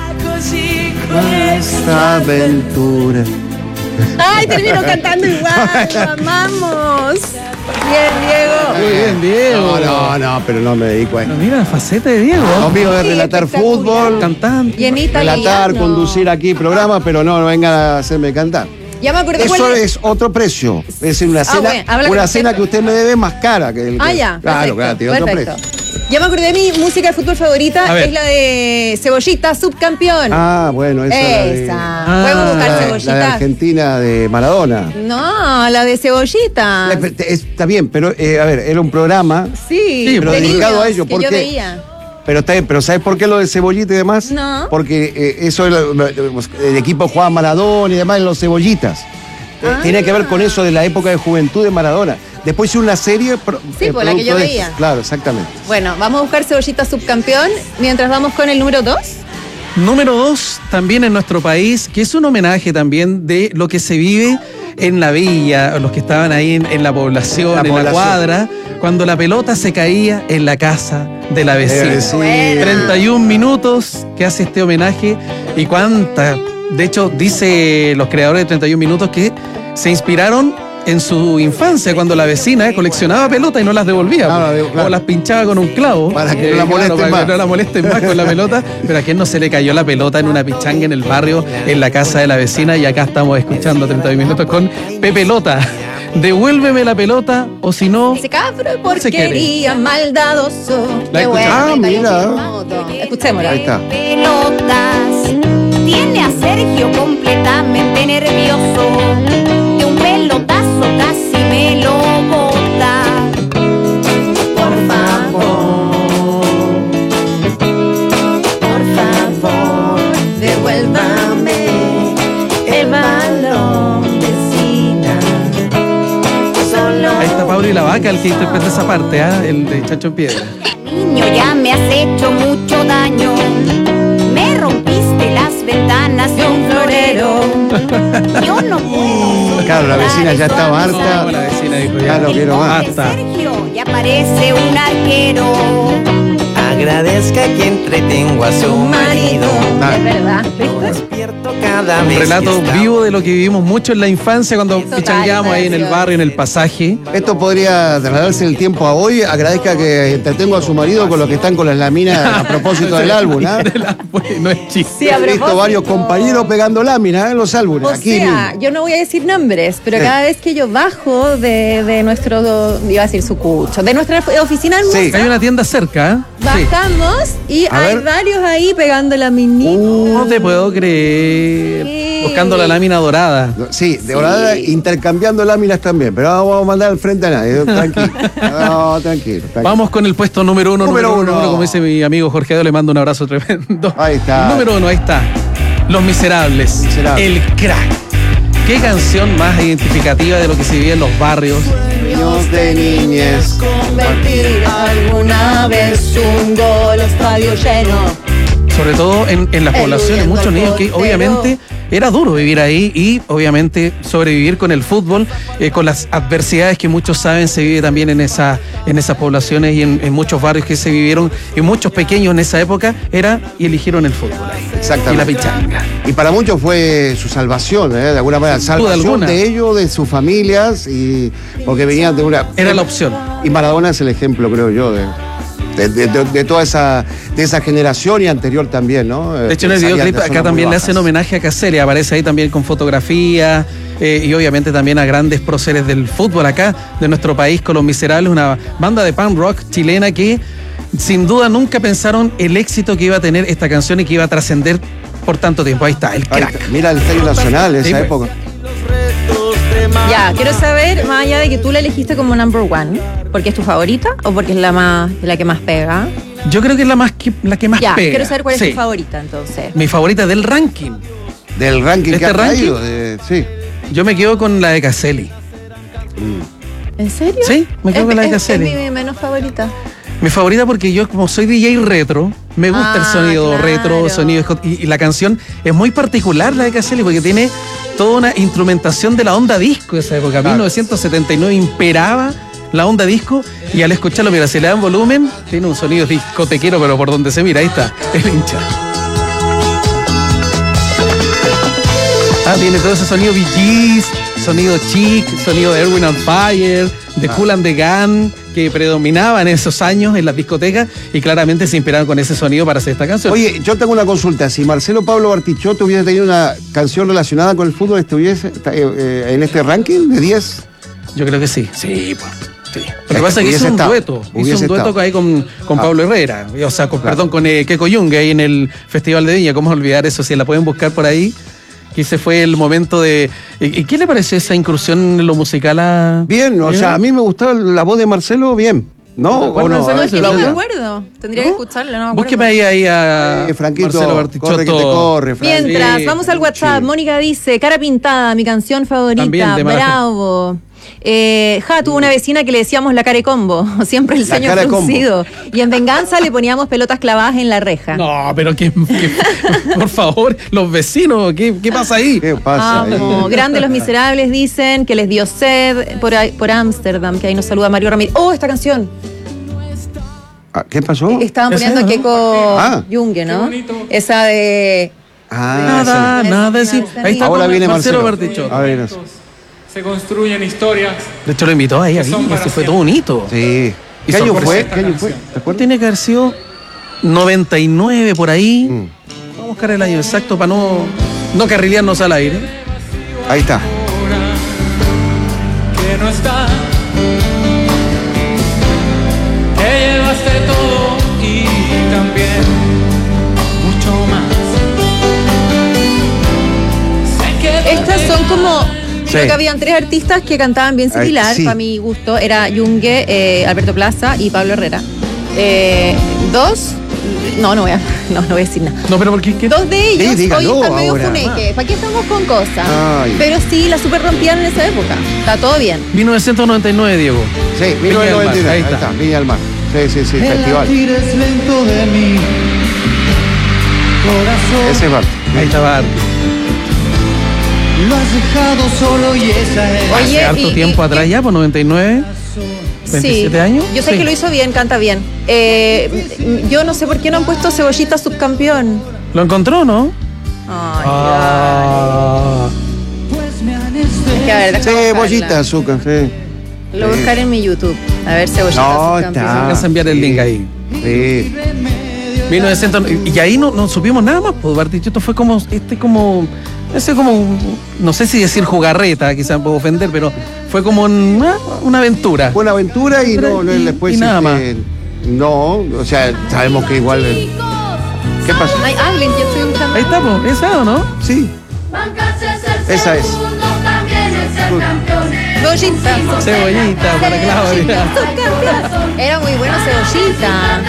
Esta aventura. Ay, termino cantando igual. Lo amamos. Bien, Diego. Muy bien, Diego. No, no, no, pero no me dedico a esto. Pero mira la faceta de Diego. Lo mío es relatar fútbol, Cantante. Y en relatar, italiano. conducir aquí programas, pero no, no vengan a hacerme cantar. Ya me acordé Eso cuál es otro precio. Es decir, una Ah, cena, bueno, habla una con cena usted. que usted me debe más cara que el Ah, que- ya. Claro, perfecto, claro, tiene otro perfecto. precio. Ya me acordé de mi música de fútbol favorita. A ver. Es la de Cebollita, subcampeón. Ah, bueno, esa es la de, Esa. Ah, Podemos buscar la de- Cebollita. la de Argentina de Maradona. No, la de Cebollita. La- Está bien, pero eh, a ver, era un programa, Sí, pero de dedicado niños a ello, que ¿por yo qué? veía. pero está bien, pero ¿sabes por qué lo de Cebollita y demás? No. Porque eh, eso era- el equipo jugaba Maradona y demás en los Cebollitas. Eh, Ah. Tiene que ver con eso de la época de juventud de Maradona. Después hizo una serie. pro- Sí, eh, pues, la que yo producto de veía. esto. Claro, exactamente. Bueno, vamos a buscar Cebollita subcampeón mientras vamos con el número dos. Número dos, también en nuestro país, que es un homenaje también de lo que se vive en la villa, los que estaban ahí en, en la población, La en población. la cuadra, cuando la pelota se caía en la casa de la vecina. vecina. Buena. treinta y un minutos que hace este homenaje y cuánta. De hecho, dice los creadores de treinta y un minutos que se inspiraron en su infancia, cuando la vecina coleccionaba pelotas y no las devolvía. Ah, pues, claro. o las pinchaba con un clavo. Para que eh, no la claro, molesten para más. que no la molesten más con la pelota. Pero a quién no se le cayó la pelota en una pichanga en el barrio, en la casa de la vecina. Y acá estamos escuchando treinta minutos con Pepe Lota. Devuélveme la pelota, o si no. Ese cabro de se quiere. porquería, maldadoso. La Qué escuchamos. bueno, Ah, mira. moto. Escuchémosla. Ahí está. Pelotas. Tiene a Sergio completamente nervioso. De un pelotazo casi me lo bota. Por favor, por favor, devuélvame el balón, vecina. Solo Ahí está Pablo y la Vaca, el que interpreta esa parte, ¿ah? El de Chacho en Piedra. niño, ya me has hecho mucho daño. Me rompiste las ventanas de un florero. Yo no puedo. Claro, la vecina ya estaba harta. La vecina dijo, Ya no quiero más. basta. Sergio ya parece un arquero. Agradezca que entretengo a su marido. Es verdad. Despierto cada Un vez. relato que está- vivo de lo que vivimos mucho en la infancia cuando Total, pichangueamos ahí en el barrio, en el pasaje. Esto podría trasladarse el tiempo a hoy. Agradezca que entretengo a su marido con los que están con las láminas a propósito del álbum. ¿ah? No es chiste. Sí, a He visto propósito. varios compañeros pegando láminas en los álbumes. O aquí sea, mismo. yo no voy a decir nombres, pero Sí. cada vez que yo bajo de, de nuestro, iba a decir sucucho, de nuestra oficina Sí. Hay una tienda cerca, ¿eh? Sí. bajamos y A hay ver. varios ahí pegando la minita. No te puedo creer. Sí. Buscando la lámina dorada. Sí, de verdad, intercambiando láminas también, pero no vamos a mandar al frente a nadie. Tranquilo. No, tranquilo. tranquilo. Vamos con el puesto número uno. Número Número, uno. uno, como dice mi amigo Jorge Edo, le mando un abrazo tremendo. Ahí está. Número uno, ahí está. Los Miserables. Miserables. El crack. Qué canción más identificativa de lo que se vive en los barrios. Sueños de niñez. Convertir alguna vez un gol estadio lleno. Sobre todo en, en las El poblaciones, huyendo muchos al niños que portero. obviamente era duro vivir ahí y obviamente sobrevivir con el fútbol, eh, con las adversidades que muchos saben se vive también en, esa, en esas poblaciones y en, en muchos barrios que se vivieron y muchos pequeños en esa época era y eligieron el fútbol ahí. Exactamente. Y la pichanga. Y para muchos fue su salvación, ¿eh? De alguna manera, Sin duda salvación alguna. de ellos, de sus familias, y porque venían de una... Era la opción. Y Maradona es el ejemplo, creo yo, de, de, de- de- de toda esa, de esa generación y anterior también, ¿no? De hecho, en el videoclip acá también le hacen homenaje a Caselli, aparece ahí también con fotografía eh, y obviamente también a grandes próceres del fútbol acá de nuestro país con Los Miserables, una banda de punk rock chilena que sin duda nunca pensaron el éxito que iba a tener esta canción y que iba a trascender por tanto tiempo. Ahí está, el crack. Mira el Estadio Nacional, esa Sí, pues. época. Ya, quiero saber, más allá de que tú la elegiste como number one, ¿porque es tu favorita o porque es la más la que más pega? Yo creo que es la, más que, la que más Ya, pega. quiero saber cuál es Sí. tu favorita entonces. Mi favorita del ranking. Del ranking ¿De que este ha traído, ranking? de- sí. Yo me quedo con la de Caselli. ¿En serio? Sí, me quedo Es- con la de es- Caselli. Es mi menos favorita. Mi favorita porque yo como soy D J retro, me gusta el Ah, sonido claro. retro, sonido hot- y, y la canción es muy particular la de Caselli porque tiene toda una instrumentación de la onda disco de esa época. Claro. mil novecientos setenta y nueve imperaba la onda disco y al escucharlo, mira, si le dan volumen, tiene un sonido discotequero, pero por donde se mira, ahí está, el hincha. Ah, tiene todo ese sonido Bee Gees, sonido Chic, sonido de Erwin on Fire, de Kool and the Gang, que predominaba en esos años en las discotecas y claramente se inspiraron con ese sonido para hacer esta canción. Oye, yo tengo una consulta. Si Marcelo Pablo Bartichotto hubiese tenido una canción relacionada con el fútbol, ¿estuviese eh, eh, en este ranking de diez? Yo creo que sí. Sí, pues. Sí. Lo que Es que pasa es que hizo hubiese un estado, dueto. Hizo hubiese un dueto estado. ahí con, con Ah. Pablo Herrera. O sea, con, Claro. perdón, con eh, Keiko Yung ahí en el Festival de Viña. ¿Cómo olvidar eso? Si la pueden buscar por ahí. Que ese fue el momento de. ¿Y qué le pareció esa incursión en lo musical a.? Bien, o ¿Bien? sea, a mí me gustaba la voz de Marcelo, bien. ¿No? ¿Cuál ¿O no? Marcelo A ver, es? No me Claudia. acuerdo. Tendría que escucharla, no me acuerdo. Búsqueme ahí, ahí a Eh, Franquito, Marcelo Bartichotto. corre que te corre, Fran. Mientras, Sí. vamos al WhatsApp. Mónica dice, Cara Pintada, mi canción favorita. También de Maraje. Bravo. Eh, Ja tuvo una vecina que le decíamos la cara de combo, siempre el La ceño cara de combo. fruncido. Y en venganza le poníamos pelotas clavadas en la reja. No, pero que, que- por favor, los vecinos, ¿qué, qué pasa ahí? ¿Qué pasa ahí? Amo. Grande los miserables dicen que les dio sed por ahí- por Ámsterdam, que ahí nos saluda Mario Ramírez. Oh, esta canción. Ah, ¿Qué pasó? Estaban ¿Esa, poniendo no? Keiko Ah. Junge, ¿no? Esa de Ah, Nada, esa- nada, esa- sí. esa- Ahí está Ahora con viene Marcelo. Bartichotto. A ver, eso. se construyen historias. De hecho, lo invitó ahí, a Que son Viña, para ese fue siempre. todo un hito. Sí. Y ¿Qué año sorpresa fue? esta ¿Qué año canción. fue? ¿Te acuerdas? Tiene que haber sido noventa y nueve por ahí. Vamos a buscar el año exacto para no, no carrilearnos al aire. Ahí está. Que no está, que llevaste todo y también mucho más. Sé que Estas son como. Sí. Creo que habían tres artistas que cantaban bien Ay, similar, sí. para mi gusto. Era Yungue, eh, Alberto Plaza y Pablo Herrera. Eh, dos. No, no voy a, no, no voy a decir nada. No, pero ¿por qué? qué? Dos de ellos Sí, dígalo hoy están medio ahora. funeque. ¿Para qué estamos con cosas? Ay. Pero sí, la super rompían en esa época. Está todo bien. mil novecientos noventa y nueve, Diego. Sí, Viña del Mar, mil novecientos noventa y nueve. ahí Ahí está. está, Viña del Mar. Sí, sí, sí, El festival. latir es lento de mi corazón. Ese es Bart. Ahí estaba. Lo has dejado solo y esa es. Oye, Hace harto y- tiempo y- atrás ya, por noventa y nueve. veintisiete Sí. años. Yo sé Sí. que lo hizo bien, canta bien. Eh, yo no sé por qué no han puesto Cebollita subcampeón. Lo encontró, ¿no? Ay, Ah. Es que a ver, déjame Cebollita, buscarla. azúcar, sí. Lo voy a buscar en mi YouTube. A ver, Cebollita No, subcampeón. está. Vas a enviar el link ahí. Sí. mil novecientos, y ahí no, no supimos nada más, pues Bartichotto esto fue como, este como, ese como, no sé si decir jugarreta, quizás me puedo ofender, pero fue como una, una aventura. Fue una aventura y no, no Y- después. y nada más. este, No, o sea, sabemos que igual. eh, ¿Qué pasó? Ay, hablen, que yo estoy buscando. Ahí está, pues, esa o no? Sí. Esa es. Cebollita. Cebollita para Claudia. Subcampeón. Era muy bueno Cebollita.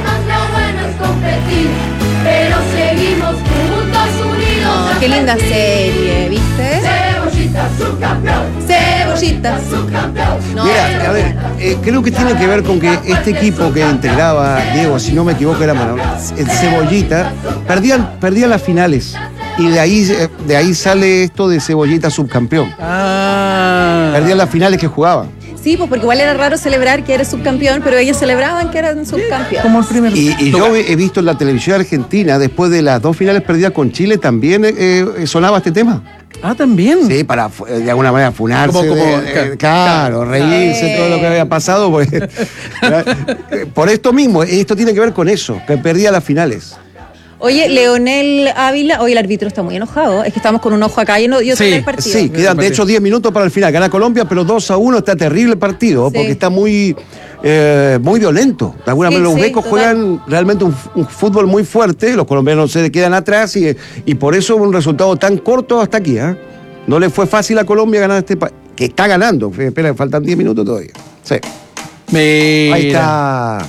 Pero seguimos juntos unidos. No, qué linda serie, ¿viste? Cebollita subcampeón. Cebollita. No, Mira, a ver, eh, creo que tiene que ver con que este equipo que integraba Diego, si no me equivoco, era Manuel, el Cebollita, perdían, perdían las finales. Y de ahí, eh, de ahí sale esto de Cebollita subcampeón. Ah. Perdían las finales que jugaban. Sí, pues porque igual era raro celebrar que eres subcampeón, pero ellos celebraban que eran subcampeón. Como el primer. Y, y yo he he visto en la televisión argentina, después de las dos finales perdidas con Chile, también eh, eh, sonaba este tema. Ah, también. Sí, para fu- de alguna manera funarse, Como- como- de- eh, claro, reírse, claro. todo lo que había pasado. Pues, eh, por esto mismo, esto tiene que ver con eso, que perdía las finales. Oye, Leonel Ávila, hoy el árbitro está muy enojado. Es que estamos con un ojo acá y, no, y otro Sí, en el partido. sí, quedan de hecho diez minutos para el final. Gana Colombia, pero dos a uno está terrible el partido, Sí. porque está muy, eh, muy violento. De alguna Sí, manera los sí, becos total. juegan realmente un, un fútbol muy fuerte, los colombianos se quedan atrás y, y por eso un resultado tan corto hasta aquí. ¿eh? No le fue fácil a Colombia ganar este país, que está ganando. Espera, faltan diez minutos todavía. Sí. Mira. Ahí está.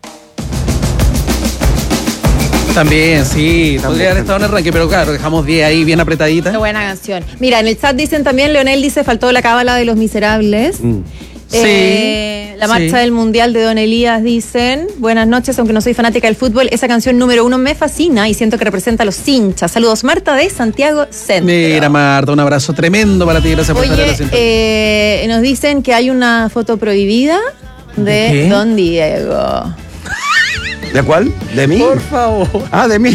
También, sí. Podría haber estado en el ranking, pero claro, dejamos diez ahí bien apretaditas. Qué buena canción. Mira, en el chat dicen también, Leonel dice, faltó la cábala de los miserables. Mm. Eh, Sí, la marcha sí. del Mundial de Don Elías dicen, buenas noches, aunque no soy fanática del fútbol, esa canción número uno me fascina y siento que representa a los hinchas. Saludos, Marta de Santiago Centro. Mira, Marta, un abrazo tremendo para ti. Gracias por estar en la Oye, sintonía. eh, nos dicen que hay una foto prohibida de ¿De qué? Don Diego. ¿De cuál? ¿De mí? Por favor. Ah, de mí.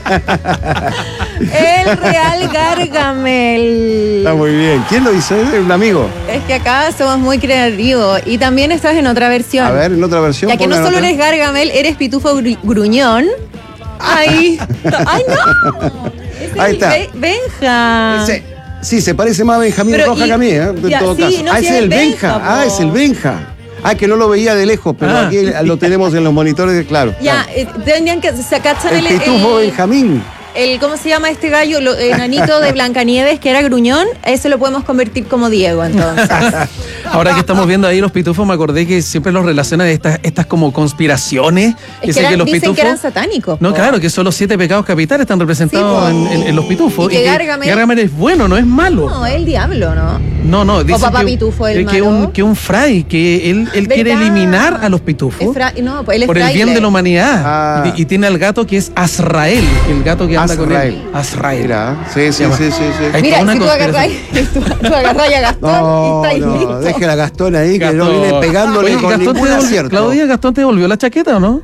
El Real Gargamel. Está muy bien. ¿Quién lo hizo? ¿Es un amigo? Es que acá somos muy creativos. Y también estás en otra versión. A ver, en otra versión. Ya que no pongan solo otra. eres Gargamel, eres Pitufo Gru- Gruñón. Ahí está. ¡Ay, no! Es Ahí el está. Be- Benja. Ese- sí, se parece más a Benjamín Pero Roja y- que a mí, ¿eh? En ya, todo sí, caso. no, ah, sí, ese es el Benja. Benja, Ah, po. es el Benja. Ah, que no lo veía de lejos, pero Ah. aquí lo tenemos en los monitores, claro. Ya, eh, tendrían que se cachan El el, pitufo el, Benjamín. el- ¿cómo se llama este gallo? Lo- enanito de Blancanieves, que era gruñón. A ese lo podemos convertir como Diego, entonces. Ahora que estamos viendo ahí los pitufos, me acordé que siempre los relacionan estas, estas como conspiraciones. Es Dicen que, eran- los dicen pitufos. que eran satánicos. No, po. claro, que son los siete pecados capitales están representados Sí, po. en, en- en los pitufos. Y que Gargamel- Gargamel es bueno, no es malo. No, el diablo, ¿no? No, no, dicen papá que, pitufo, el eh, que un, malo. que un fray, que él, él quiere ¿Verdad? eliminar a los pitufos Es fra- no, pues él es por el bien fraile. de la humanidad. Ah. Y, y tiene al gato que es Azrael, el gato que anda con Azrael. él. Azrael. Mira, sí, sí, llama. sí, sí, sí. Hay Mira, toda una si tú agarras, conspiración. tú, tú agarras a Gastón No, y estáis no, listos. deje a Gastón ahí, que no Gastón. viene pegándole Oye, con Gastón ningún te devolvió- acierto. Claudia, ¿Gastón te devolvió la chaqueta o no?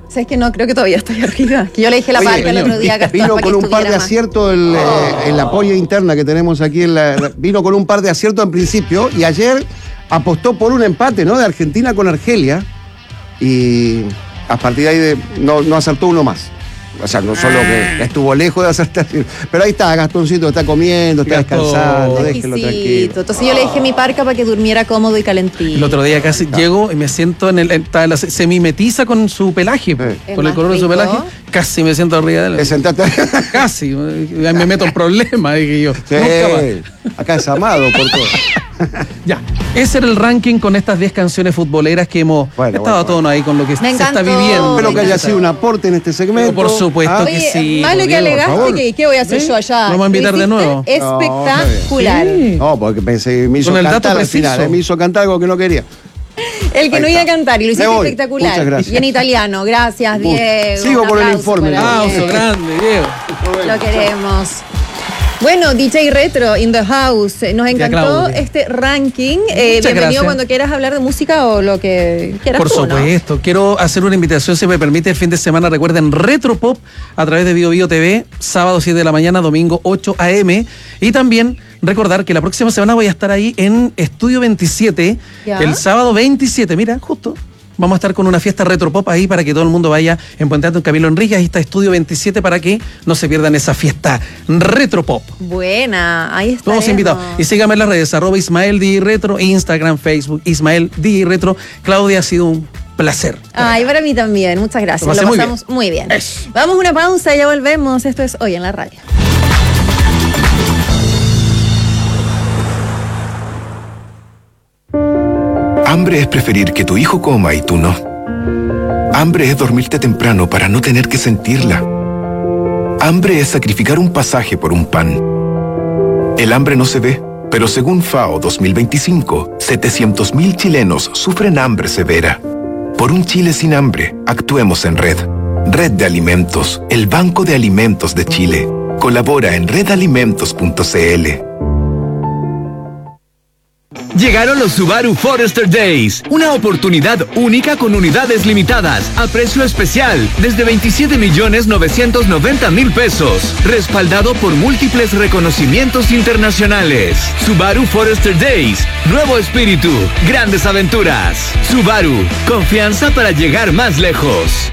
¿Sabes que no? Creo que todavía estoy arriba. Que yo le dije la Oye, parca el otro día a Gastón vino para que con un par de estuviera más. aciertos el, eh, en la polla interna que tenemos aquí en la, vino con un par de aciertos en principio y ayer apostó por un empate, ¿no? De Argentina con Argelia y a partir de ahí de, no, no acertó uno más. O sea, no solo que estuvo lejos de acertar, pero ahí está, Gastoncito está comiendo, está Gastón. descansando, déjelo tranquilo. Exquisito. Entonces yo le dejé mi parca para que durmiera cómodo y calentito. El otro día casi llego y me siento en el. en- está la- se mimetiza con su pelaje, po, Es con el más color de su rico. pelaje. Casi me siento arriba de él. Te sentaste. Casi. eh, Me meto en problemas, dije yo. Sí, Nunca más. acá es amado por todo. Ya. Ese era el ranking con estas diez canciones futboleras que hemos Bueno, estado bueno, a tono ahí con lo que Me se está encantó. viviendo. Espero que haya sido un aporte en este segmento. Por supuesto Ah, que Oye, sí. más lo que Diego, por alegaste, favor. que ¿qué voy a hacer ¿Sí? yo allá? Lo vamos a invitar Lo de hiciste nuevo. Espectacular. Sí. No, porque pensé, me hizo Con el dato cantar al preciso. final, eh, me hizo cantar algo que no quería. El que Ahí no iba a está. cantar y lo hiciste Me voy. espectacular. Muchas gracias. Y en italiano. Gracias, Mucho. Diego. Sigo Un con el aplauso informe, para Diego. Diego. Aplauso grande, Diego. Lo queremos. Bueno, D J Retro in the house. Nos encantó Claudia. este ranking. Eh, Muchas bienvenido gracias. cuando quieras hablar de música o lo que quieras Por tú, ¿no? supuesto. Quiero hacer una invitación, si me permite, el fin de semana. Recuerden, Retropop a través de Bio Bio T V, sábado siete de la mañana, domingo ocho a eme. Y también recordar que la próxima semana voy a estar ahí en Estudio veintisiete, Ya. el sábado veintisiete. Mira, justo. Vamos a estar con una fiesta Retropop ahí para que todo el mundo vaya en Puente Alto, en Camilo Enrique. Ahí está Estudio veintisiete para que no se pierdan esa fiesta Retropop. Buena, ahí está. Todos invitados. Y síganme en las redes, arroba Ismael D. Retro, Instagram, Facebook, Ismael D. Retro. Claudia, ha sido un placer. Ay, para mí también. Muchas gracias. Lo Lo, pasé muy pasamos muy bien. Eso. Vamos a una pausa y ya volvemos. Esto es Hoy en la Radio. Hambre es preferir que tu hijo coma y tú no. Hambre es dormirte temprano para no tener que sentirla. Hambre es sacrificar un pasaje por un pan. El hambre no se ve, pero según FAO dos mil veinticinco, setecientos mil chilenos sufren hambre severa. Por un Chile sin hambre, actuemos en red. Red de Alimentos, el Banco de Alimentos de Chile. Colabora en red alimentos punto c l. Llegaron los Subaru Forester Days, una oportunidad única con unidades limitadas, a precio especial, desde veintisiete millones novecientos noventa mil pesos, respaldado por múltiples reconocimientos internacionales. Subaru Forester Days, nuevo espíritu, grandes aventuras. Subaru, confianza para llegar más lejos.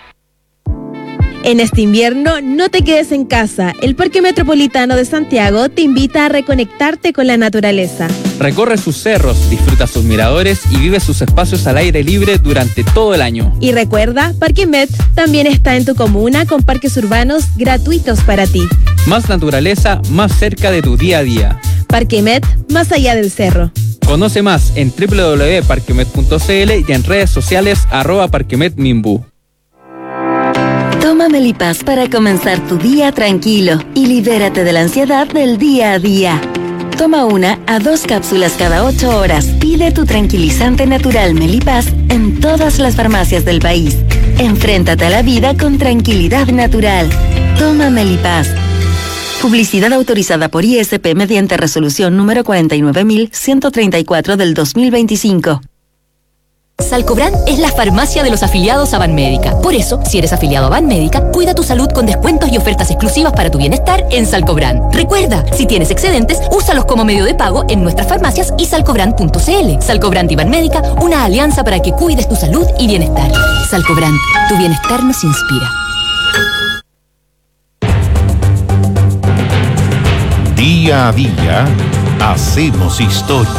En este invierno, no te quedes en casa. El Parque Metropolitano de Santiago te invita a reconectarte con la naturaleza. Recorre sus cerros, disfruta sus miradores y vive sus espacios al aire libre durante todo el año. Y recuerda, Parque Met también está en tu comuna con parques urbanos gratuitos para ti. Más naturaleza, más cerca de tu día a día. Parque Met, más allá del cerro. Conoce más en doble u doble u doble u punto parquemet punto c l y en redes sociales arroba parquemetmimbu. Toma Melipaz para comenzar tu día tranquilo y libérate de la ansiedad del día a día. Toma una a dos cápsulas cada ocho horas. Pide tu tranquilizante natural Melipaz en todas las farmacias del país. Enfréntate a la vida con tranquilidad natural. Toma Melipaz. Publicidad autorizada por I S P mediante resolución número cuarenta y nueve mil ciento treinta y cuatro del dos mil veinticinco. Salcobran es la farmacia de los afiliados a Banmédica. Por eso, si eres afiliado a Banmédica, cuida tu salud con descuentos y ofertas exclusivas para tu bienestar en Salcobran. Recuerda, si tienes excedentes, úsalos como medio de pago en nuestras farmacias y salcobran punto c l. Salcobran y Banmédica, una alianza para que cuides tu salud y bienestar. Salcobran, tu bienestar nos inspira. Día a día, hacemos historia.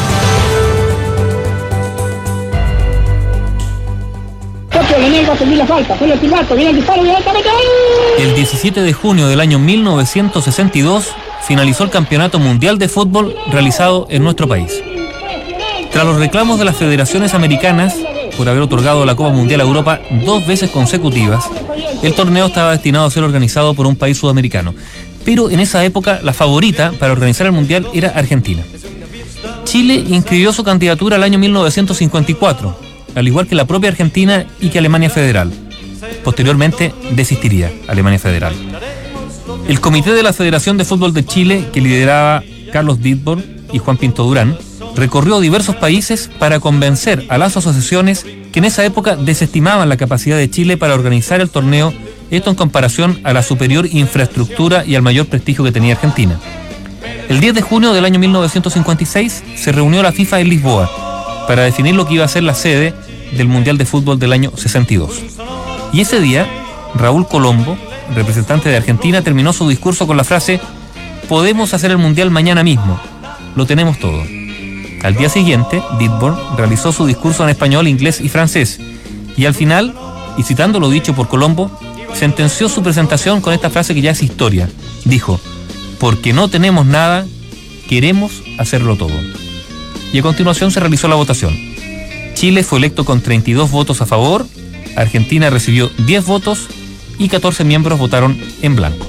El diecisiete de junio del año mil novecientos sesenta y dos finalizó el Campeonato Mundial de Fútbol realizado en nuestro país. Tras los reclamos de las federaciones americanas por haber otorgado la Copa Mundial a Europa dos veces consecutivas, el torneo estaba destinado a ser organizado por un país sudamericano. Pero en esa época la favorita para organizar el Mundial era Argentina. Chile inscribió su candidatura al año mil novecientos cincuenta y cuatro, al igual que la propia Argentina y que Alemania Federal. Posteriormente desistiría Alemania Federal. El comité de la Federación de Fútbol de Chile, que lideraba Carlos Dittborn y Juan Pinto Durán, recorrió diversos países para convencer a las asociaciones que en esa época desestimaban la capacidad de Chile para organizar el torneo, esto en comparación a la superior infraestructura y al mayor prestigio que tenía Argentina. El diez de junio del año mil novecientos cincuenta y seis se reunió la FIFA en Lisboa para definir lo que iba a ser la sede del Mundial de Fútbol del año sesenta y dos. Y ese día, Raúl Colombo, representante de Argentina, terminó su discurso con la frase: podemos hacer el Mundial mañana mismo, lo tenemos todo. Al día siguiente, Dittborn realizó su discurso en español, inglés y francés, y al final, y citando lo dicho por Colombo, sentenció su presentación con esta frase que ya es historia. Dijo: porque no tenemos nada, queremos hacerlo todo. Y a continuación se realizó la votación. Chile fue electo con treinta y dos votos a favor, Argentina recibió diez votos y catorce miembros votaron en blanco.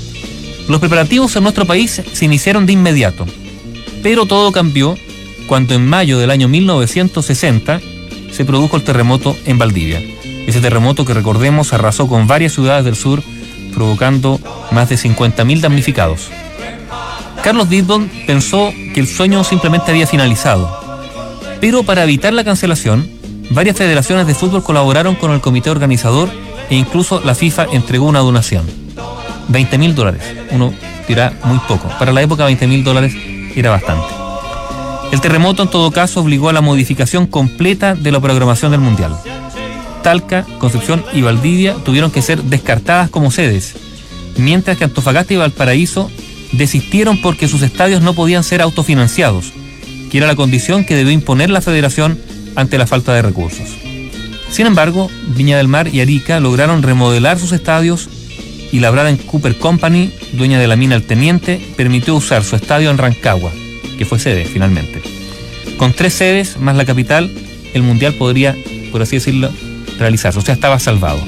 Los preparativos en nuestro país se iniciaron de inmediato, pero todo cambió cuando en mayo del año mil novecientos sesenta se produjo el terremoto en Valdivia. Ese terremoto que, recordemos, arrasó con varias ciudades del sur, provocando más de cincuenta mil damnificados. Carlos Dittborn pensó que el sueño simplemente había finalizado, pero para evitar la cancelación, varias federaciones de fútbol colaboraron con el comité organizador e incluso la FIFA entregó una donación. veinte mil dólares. Uno dirá muy poco. Para la época veinte mil dólares era bastante. El terremoto en todo caso obligó a la modificación completa de la programación del Mundial. Talca, Concepción y Valdivia tuvieron que ser descartadas como sedes, mientras que Antofagasta y Valparaíso desistieron porque sus estadios no podían ser autofinanciados, que era la condición que debió imponer la federación ante la falta de recursos. Sin embargo, Viña del Mar y Arica lograron remodelar sus estadios y la Braden Cooper Company, dueña de la mina El Teniente, permitió usar su estadio en Rancagua, que fue sede finalmente. Con tres sedes más la capital, el Mundial podría, por así decirlo, realizarse, o sea, estaba salvado.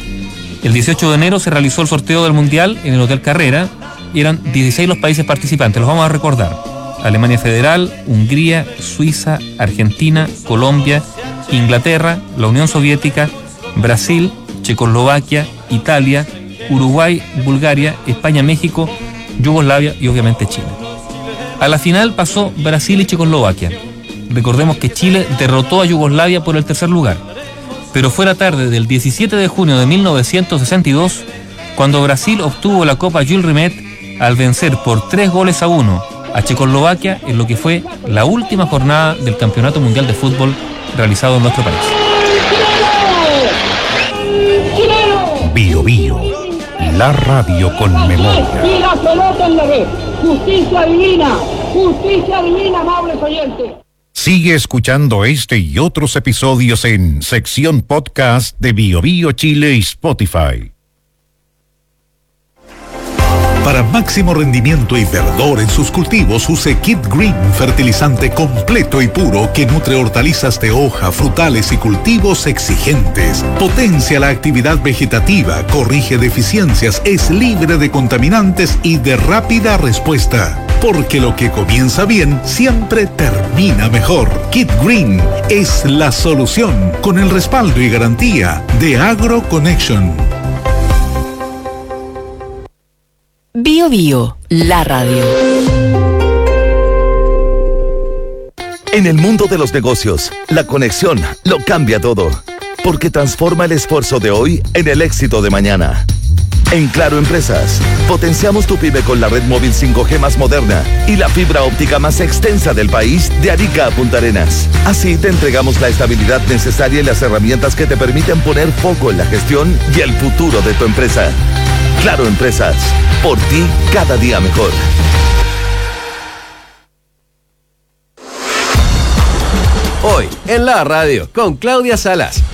El dieciocho de enero se realizó el sorteo del Mundial en el Hotel Carrera y eran dieciséis los países participantes, los vamos a recordar: Alemania Federal, Hungría, Suiza, Argentina, Colombia, Inglaterra, la Unión Soviética, Brasil, Checoslovaquia, Italia, Uruguay, Bulgaria, España, México, Yugoslavia y obviamente Chile. A la final pasó Brasil y Checoslovaquia. Recordemos que Chile derrotó a Yugoslavia por el tercer lugar. Pero fue la tarde del diecisiete de junio de mil novecientos sesenta y dos cuando Brasil obtuvo la Copa Jules Rimet al vencer por tres goles a uno a Checoslovaquia en lo que fue la última jornada del Campeonato Mundial de Fútbol realizado en nuestro país. Bio Bio, la radio con memoria. Y la pelota en la red. Justicia divina, justicia divina, amables oyentes. Sigue escuchando este y otros episodios en sección podcast de Bio Bio Chile y Spotify. Para máximo rendimiento y verdor en sus cultivos, use Kid Green, fertilizante completo y puro que nutre hortalizas de hoja, frutales y cultivos exigentes. Potencia la actividad vegetativa, corrige deficiencias, es libre de contaminantes y de rápida respuesta. Porque lo que comienza bien siempre termina mejor. Kid Green es la solución, con el respaldo y garantía de AgroConnection. Bio Bio, la radio. En el mundo de los negocios, la conexión lo cambia todo, porque transforma el esfuerzo de hoy en el éxito de mañana. En Claro Empresas, potenciamos tu pyme con la red móvil cinco G más moderna y la fibra óptica más extensa del país, de Arica a Punta Arenas. Así te entregamos la estabilidad necesaria y las herramientas que te permiten poner foco en la gestión y el futuro de tu empresa. Claro Empresas, por ti cada día mejor. Hoy en la radio con Claudia Salas.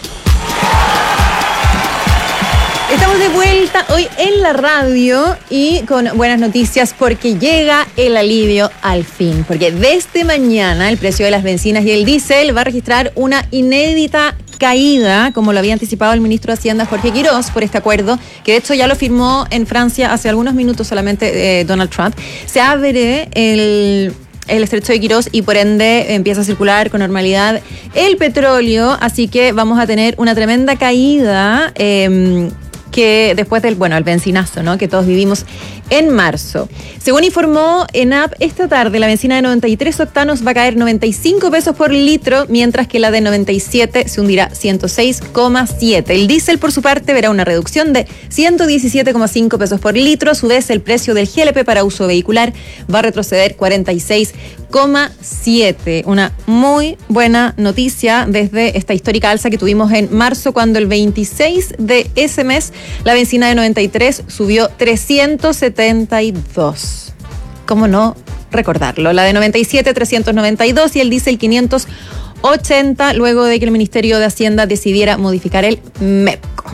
Estamos de vuelta hoy en la radio y con buenas noticias porque llega el alivio al fin. Porque desde mañana el precio de las bencinas y el diésel va a registrar una inédita caída, como lo había anticipado el ministro de Hacienda Jorge Quirós, por este acuerdo, que de hecho ya lo firmó en Francia hace algunos minutos solamente eh, Donald Trump. Se abre el... el estrecho de Quirós y por ende empieza a circular con normalidad el petróleo, así que vamos a tener una tremenda caída eh, que después del, bueno, el bencinazo, ¿no?, que todos vivimos en marzo. Según informó ENAP, esta tarde la benzina de noventa y tres octanos va a caer noventa y cinco pesos por litro, mientras que la de noventa y siete se hundirá ciento seis coma siete. El diésel, por su parte, verá una reducción de ciento diecisiete coma cinco pesos por litro. A su vez, el precio del G L P para uso vehicular va a retroceder cuarenta y seis coma siete. Una muy buena noticia desde esta histórica alza que tuvimos en marzo, cuando el veintiséis de ese mes la benzina de noventa y tres subió trescientos setenta y dos. ¿Cómo no recordarlo? La de noventa y siete, trescientos noventa y dos, y el diésel quinientos ochenta, luego de que el Ministerio de Hacienda decidiera modificar el MEPCO.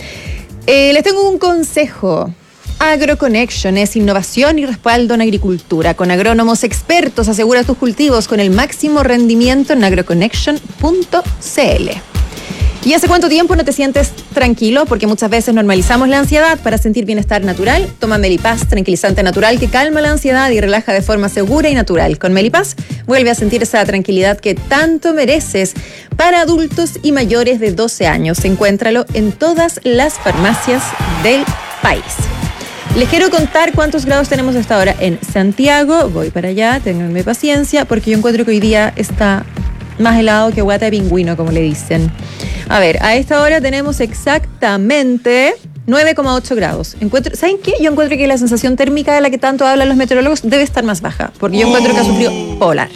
Eh, les tengo un consejo. AgroConnection es innovación y respaldo en agricultura. Con agrónomos expertos asegura tus cultivos con el máximo rendimiento en agroconnection punto c l. ¿Y hace cuánto tiempo no te sientes tranquilo? Porque muchas veces normalizamos la ansiedad. Para sentir bienestar natural, toma Melipaz, tranquilizante natural que calma la ansiedad y relaja de forma segura y natural. Con Melipaz vuelve a sentir esa tranquilidad que tanto mereces. Para adultos y mayores de doce años, encuéntralo en todas las farmacias del país. Les quiero contar cuántos grados tenemos hasta ahora en Santiago. Voy para allá, ténganme paciencia, porque yo encuentro que hoy día está más helado que guata de pingüino, como le dicen. A ver, a esta hora tenemos exactamente nueve coma ocho grados. Encuentro, ¿saben qué? Yo encuentro que la sensación térmica de la que tanto hablan los meteorólogos debe estar más baja, porque yo encuentro que hace frío polar.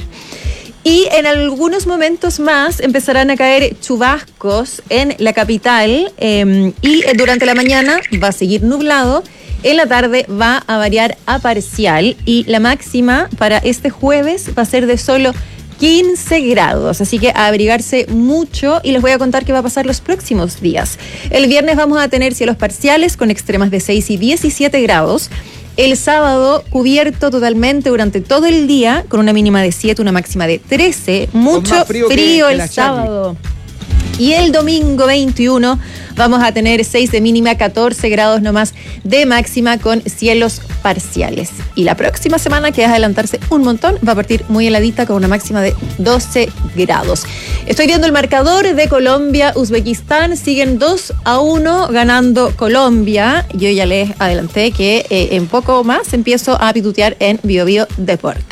Y en algunos momentos más empezarán a caer chubascos en la capital, eh, y durante la mañana va a seguir nublado. En la tarde va a variar a parcial y la máxima para este jueves va a ser de solo quince grados, así que a abrigarse mucho, y les voy a contar qué va a pasar los próximos días. El viernes vamos a tener cielos parciales con extremas de seis y diecisiete grados. El sábado cubierto totalmente durante todo el día con una mínima de siete, una máxima de trece. Mucho frío, frío el sábado. Y el domingo veintiuno vamos a tener seis de mínima, catorce grados nomás de máxima con cielos parciales. Y la próxima semana, que es adelantarse un montón, va a partir muy heladita con una máxima de doce grados. Estoy viendo el marcador de Colombia-Uzbekistán. Siguen dos a uno ganando Colombia. Yo ya les adelanté que eh, en poco más empiezo a pitutear en Bio Bio Deportes.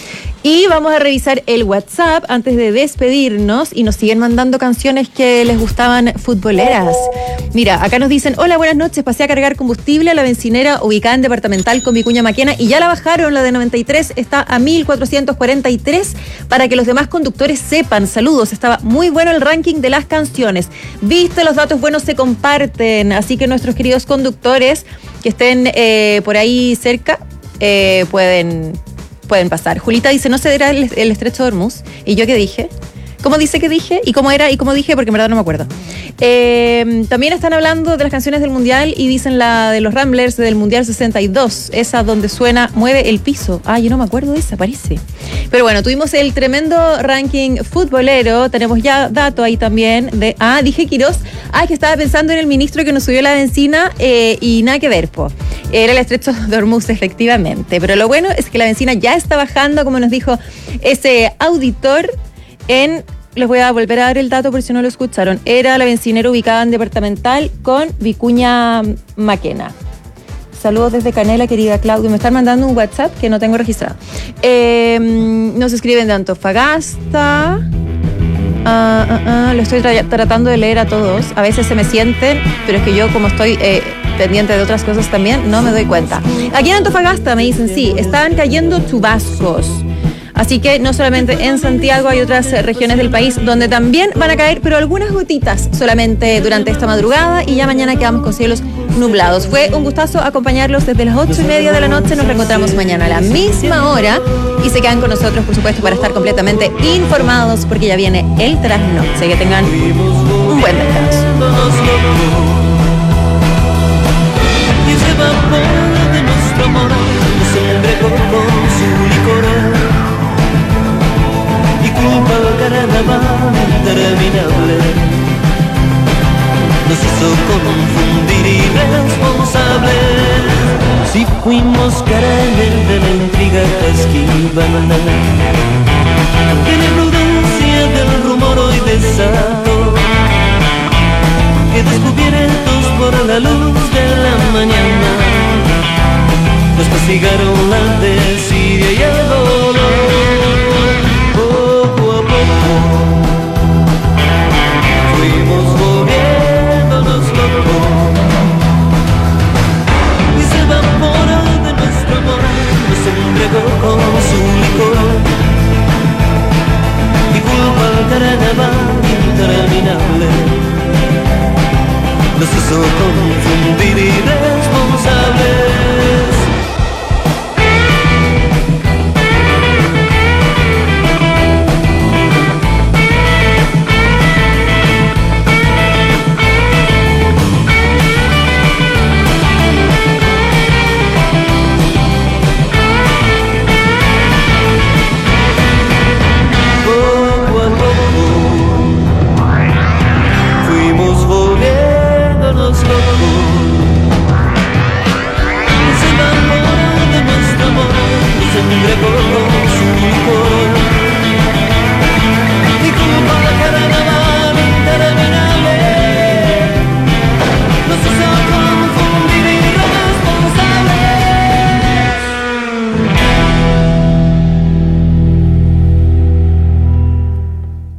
Y vamos a revisar el WhatsApp antes de despedirnos, y nos siguen mandando canciones que les gustaban futboleras. Mira, acá nos dicen: hola, buenas noches, pasé a cargar combustible a la bencinera ubicada en Departamental con Vicuña Maquena y ya la bajaron, la de noventa y tres está a mil cuatrocientos cuarenta y tres, para que los demás conductores sepan. Saludos, estaba muy bueno el ranking de las canciones. Viste, los datos buenos se comparten, así que nuestros queridos conductores que estén eh, por ahí cerca eh, pueden... pueden pasar. Julita dice: ¿no cederá el, el estrecho de Hormuz? ¿Y yo qué dije? ¿Cómo dice que dije? ¿Y cómo era? ¿Y cómo dije? Porque en verdad no me acuerdo. Eh, también están hablando de las canciones del Mundial y dicen la de los Ramblers del Mundial sesenta y dos, esa donde suena Mueve el piso. Ah, yo no me acuerdo de esa, parece. Pero bueno, tuvimos el tremendo ranking futbolero. Tenemos ya dato ahí también de... Ah, dije Quirós. Ah, que estaba pensando en el ministro que nos subió la benzina eh, y nada que ver, po. Era el estrecho de Hormuz, efectivamente. Pero lo bueno es que la benzina ya está bajando, como nos dijo ese auditor, en... Les voy a volver a dar el dato por si no lo escucharon. Era la bencinera ubicada en Departamental con Vicuña Maquena. Saludos desde Canela, querida Claudia. Me están mandando un WhatsApp que no tengo registrado. Eh, nos escriben de Antofagasta. Ah, ah, ah, lo estoy tra- tratando de leer a todos. A veces se me sienten, pero es que yo, como estoy eh, pendiente de otras cosas también, no me doy cuenta. Aquí en Antofagasta me dicen: sí, están cayendo chubascos. Así que no solamente en Santiago, hay otras regiones del país donde también van a caer, pero algunas gotitas solamente durante esta madrugada, y ya mañana quedamos con cielos nublados. Fue un gustazo acompañarlos desde las ocho y media de la noche. Nos reencontramos mañana a la misma hora y se quedan con nosotros, por supuesto, para estar completamente informados, porque ya viene el trasnoche. Que tengan un buen descanso. Y ese vapor de nuestro amor se embriagó con su licor y culpa al carnaval interminable. Nos hizo confundir irresponsables. Si fuimos caramel de la intriga esquivana, que la imprudencia del rumor hoy desató, que descubiertos por la luz de la mañana Fuimos volviéndonos locos y se evaporó de nuestro amor, nos entregó con su licor y culpa al carnaval interminable nos hizo confundir y ver